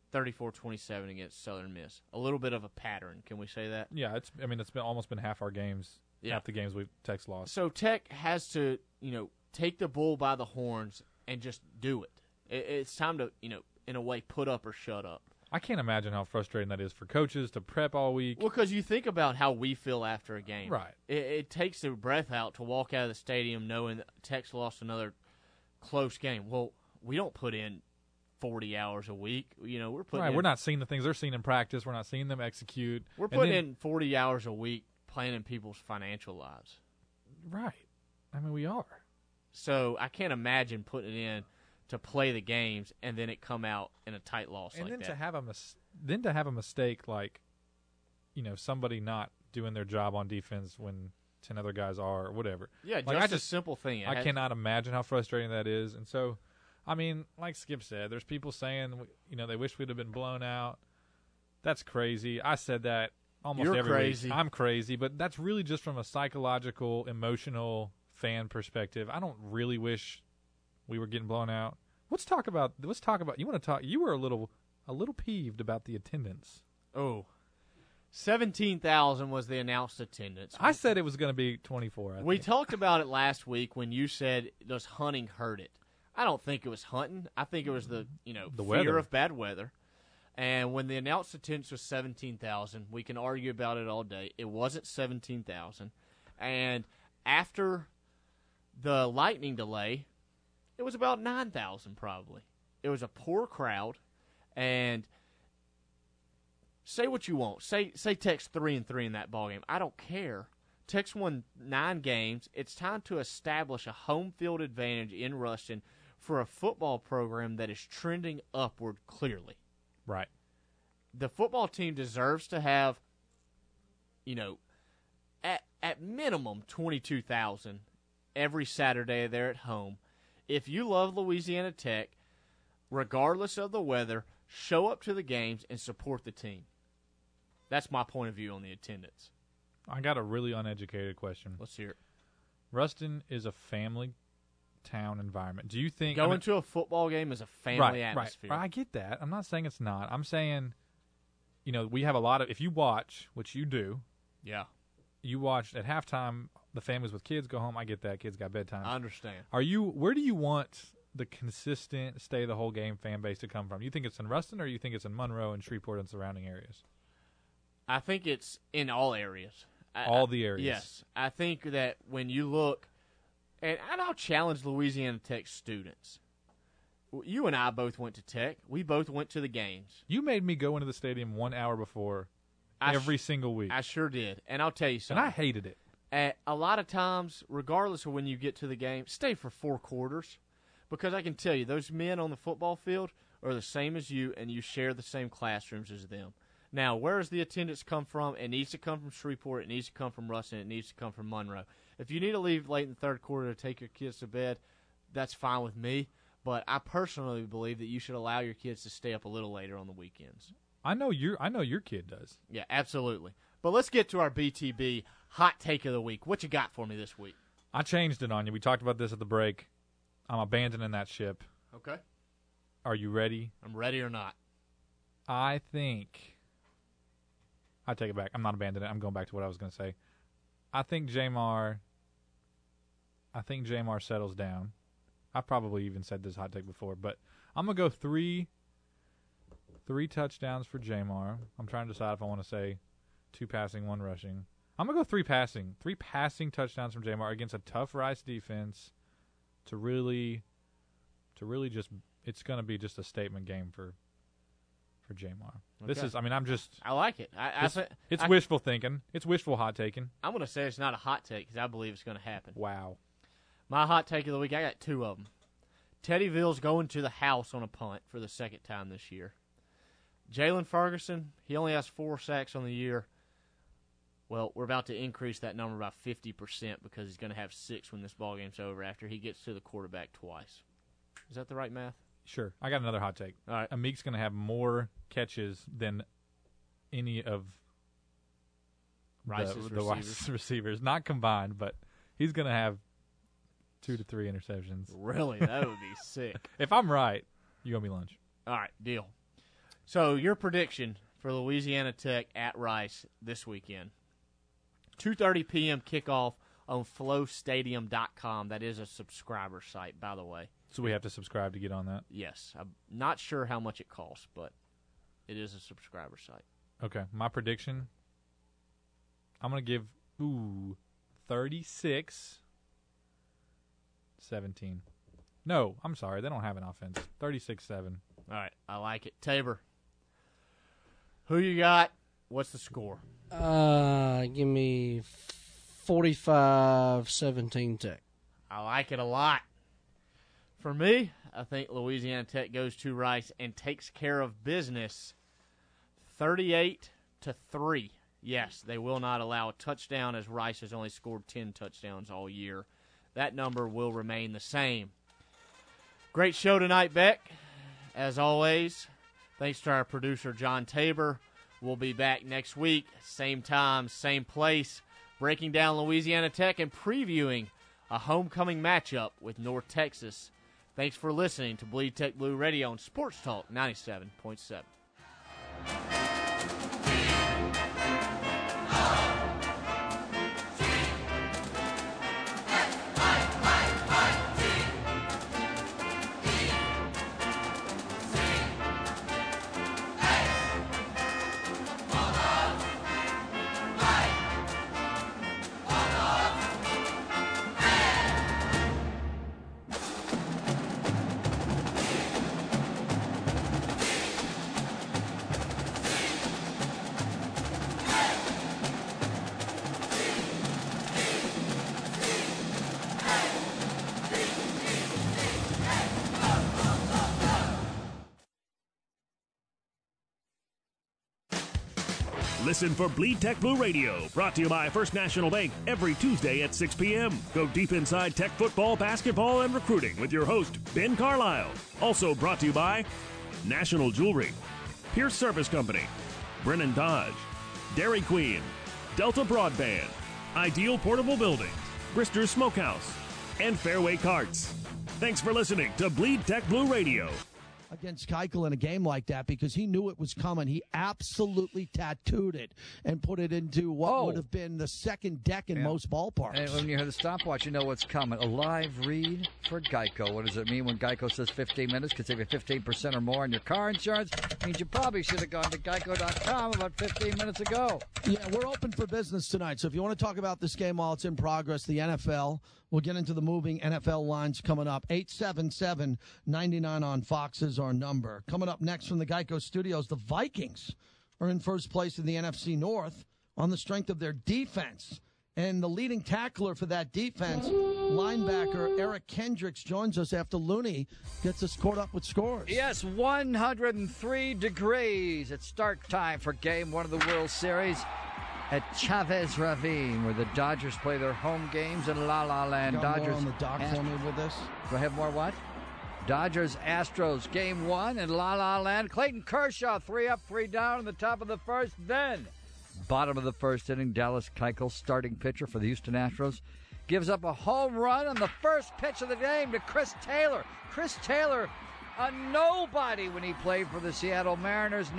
34-27 against Southern Miss. A little bit of a pattern. Can we say that? Yeah. It's been almost been half our games. Yeah. Half the games Tech's lost. So Tech has to take the bull by the horns and just do it. It's time to in a way put up or shut up. I can't imagine how frustrating that is for coaches to prep all week. Well, because you think about how we feel after a game. Right. It takes the breath out to walk out of the stadium knowing that Tech's lost another close game. Well, we don't put in 40 hours a week. We're putting right. We're not seeing the things they're seeing in practice. We're not seeing them execute. We're putting in 40 hours a week planning people's financial lives. Right. I mean, we are. So I can't imagine putting it in to play the games and then it come out in a tight loss and like then that. To have a mistake like, somebody not doing their job on defense when 10 other guys are or whatever. Yeah, just a simple thing. I cannot imagine how frustrating that is. And so, I mean, like Skip said, there's people saying, they wish we'd have been blown out. That's crazy. I said that almost You're every crazy. week. I'm crazy, but that's really just from a psychological, emotional fan perspective. I don't really wish we were getting blown out. Let's talk about. You want to talk? You were a little peeved about the attendance. Oh, 17,000 was the announced attendance. I said it was going to be 24. We talked about it last week when you said, does hunting hurt it? I don't think it was hunting. I think it was the fear weather. of bad weather. And when the announced attendance was 17,000, we can argue about it all day. It wasn't 17,000. And after the lightning delay, it was about 9,000 probably. It was a poor crowd. And say what you want. Say Tech's 3-3 in that ballgame. I don't care. Tech's won 9 games. It's time to establish a home field advantage in Ruston for a football program that is trending upward clearly. Right. The football team deserves to have, at minimum 22,000 every Saturday there at home. If you love Louisiana Tech, regardless of the weather, show up to the games and support the team. That's my point of view on the attendance. I got a really uneducated question. Let's hear it. Ruston is a family town environment. Do you think going to a football game is a family atmosphere? Right. I get that. I'm not saying it's not. I'm saying, we have a lot of. If you watch, which you do, yeah, you watch at halftime. The families with kids go home. I get that. Kids got bedtime. I understand. Where do you want the consistent stay the whole game fan base to come from? You think it's in Ruston, or you think it's in Monroe and Shreveport and surrounding areas? I think it's in all areas. All the areas. Yes. I think that when you look, and I'll challenge Louisiana Tech students. You and I both went to Tech. We both went to the games. You made me go into the stadium 1 hour before every single week. I sure did. And I'll tell you something. And I hated it. A lot of times, regardless of when you get to the game, stay for 4 quarters. Because I can tell you, those men on the football field are the same as you, and you share the same classrooms as them. Now, where does the attendance come from? It needs to come from Shreveport. It needs to come from Ruston. It needs to come from Monroe. If you need to leave late in the third quarter to take your kids to bed, that's fine with me. But I personally believe that you should allow your kids to stay up a little later on the weekends. I know your kid does. Yeah, absolutely. But let's get to our BTB hot take of the week. What you got for me this week? I changed it on you. We talked about this at the break. I'm abandoning that ship. Okay. Are you ready? I'm ready or not. I think I take it back. I'm not abandoning it. I'm going back to what I was going to say. I think Jamar settles down. I probably even said this hot take before, but I'm going to go three touchdowns for Jamar. I'm trying to decide if I want to say 2 passing, 1 rushing. I'm going to go 3 passing. 3 passing touchdowns from Jamar against a tough Rice defense to really just – it's going to be just a statement game for Jamar. Okay. This is – I mean, I'm just – I like it. It's wishful thinking. It's wishful hot taking. I'm going to say it's not a hot take because I believe it's going to happen. Wow. My hot take of the week, I got 2 of them. Teddyville's going to the house on a punt for the second time this year. Jalen Ferguson, he only has 4 sacks on the year. Well, we're about to increase that number by 50% because he's going to have 6 when this ballgame's over after he gets to the quarterback twice. Is that the right math? Sure. I got another hot take. All right. Amik's going to have more catches than any of Rice's receivers. Not combined, but he's going to have 2 to 3 interceptions. Really? That would be sick. If I'm right, you owe me lunch. All right, deal. So your prediction for Louisiana Tech at Rice this weekend. 2:30 p.m. kickoff on flowstadium.com. That is a subscriber site, by the way. So we have to subscribe to get on that? Yes. I'm not sure how much it costs, but it is a subscriber site. Okay. My prediction, I'm going to give 36-17. No, I'm sorry. They don't have an offense. 36-7. All right. I like it. Tabor, who you got? What's the score? Give me 45-17 Tech. I like it a lot. For me, I think Louisiana Tech goes to Rice and takes care of business 38-3. Yes, they will not allow a touchdown as Rice has only scored 10 touchdowns all year. That number will remain the same. Great show tonight, Beck. As always, thanks to our producer, John Tabor. We'll be back next week, same time, same place, breaking down Louisiana Tech and previewing a homecoming matchup with North Texas. Thanks for listening to Bleed Tech Blue Radio on Sports Talk 97.7. Listen for Bleed Tech Blue Radio, brought to you by First National Bank every Tuesday at 6 p.m. Go deep inside Tech football, basketball, and recruiting with your host, Ben Carlisle. Also brought to you by National Jewelry, Pierce Service Company, Brennan Dodge, Dairy Queen, Delta Broadband, Ideal Portable Buildings, Brister's Smokehouse, and Fairway Carts. Thanks for listening to Bleed Tech Blue Radio. Against Keuchel in a game like that because he knew it was coming. He absolutely tattooed it and put it into what would have been the second deck in most ballparks. And when you hear the stopwatch, you know what's coming. A live read for Geico. What does it mean when Geico says 15 minutes? Could save you 15% or more on your car insurance. It means you probably should have gone to Geico.com about 15 minutes ago. Yeah, we're open for business tonight. So if you want to talk about this game while it's in progress, the NFL, we'll get into the moving NFL lines coming up. 877-99 on Fox is our number. Coming up next from the Geico Studios, the Vikings are in first place in the NFC North on the strength of their defense. And the leading tackler for that defense linebacker Eric Kendricks joins us after Looney gets us caught up with scores. Yes, 103 degrees at start time for Game 1 of the World Series at Chavez Ravine, where the Dodgers play their home games in La La Land. Got Dodgers more on the dock for me with this. Do I have more what? Dodgers Astros Game 1 in La La Land. Clayton Kershaw 3 up, 3 down in the top of the first. Then, bottom of the first inning, Dallas Keuchel, starting pitcher for the Houston Astros, gives up a home run on the first pitch of the game to Chris Taylor. Chris Taylor, a nobody when he played for the Seattle Mariners.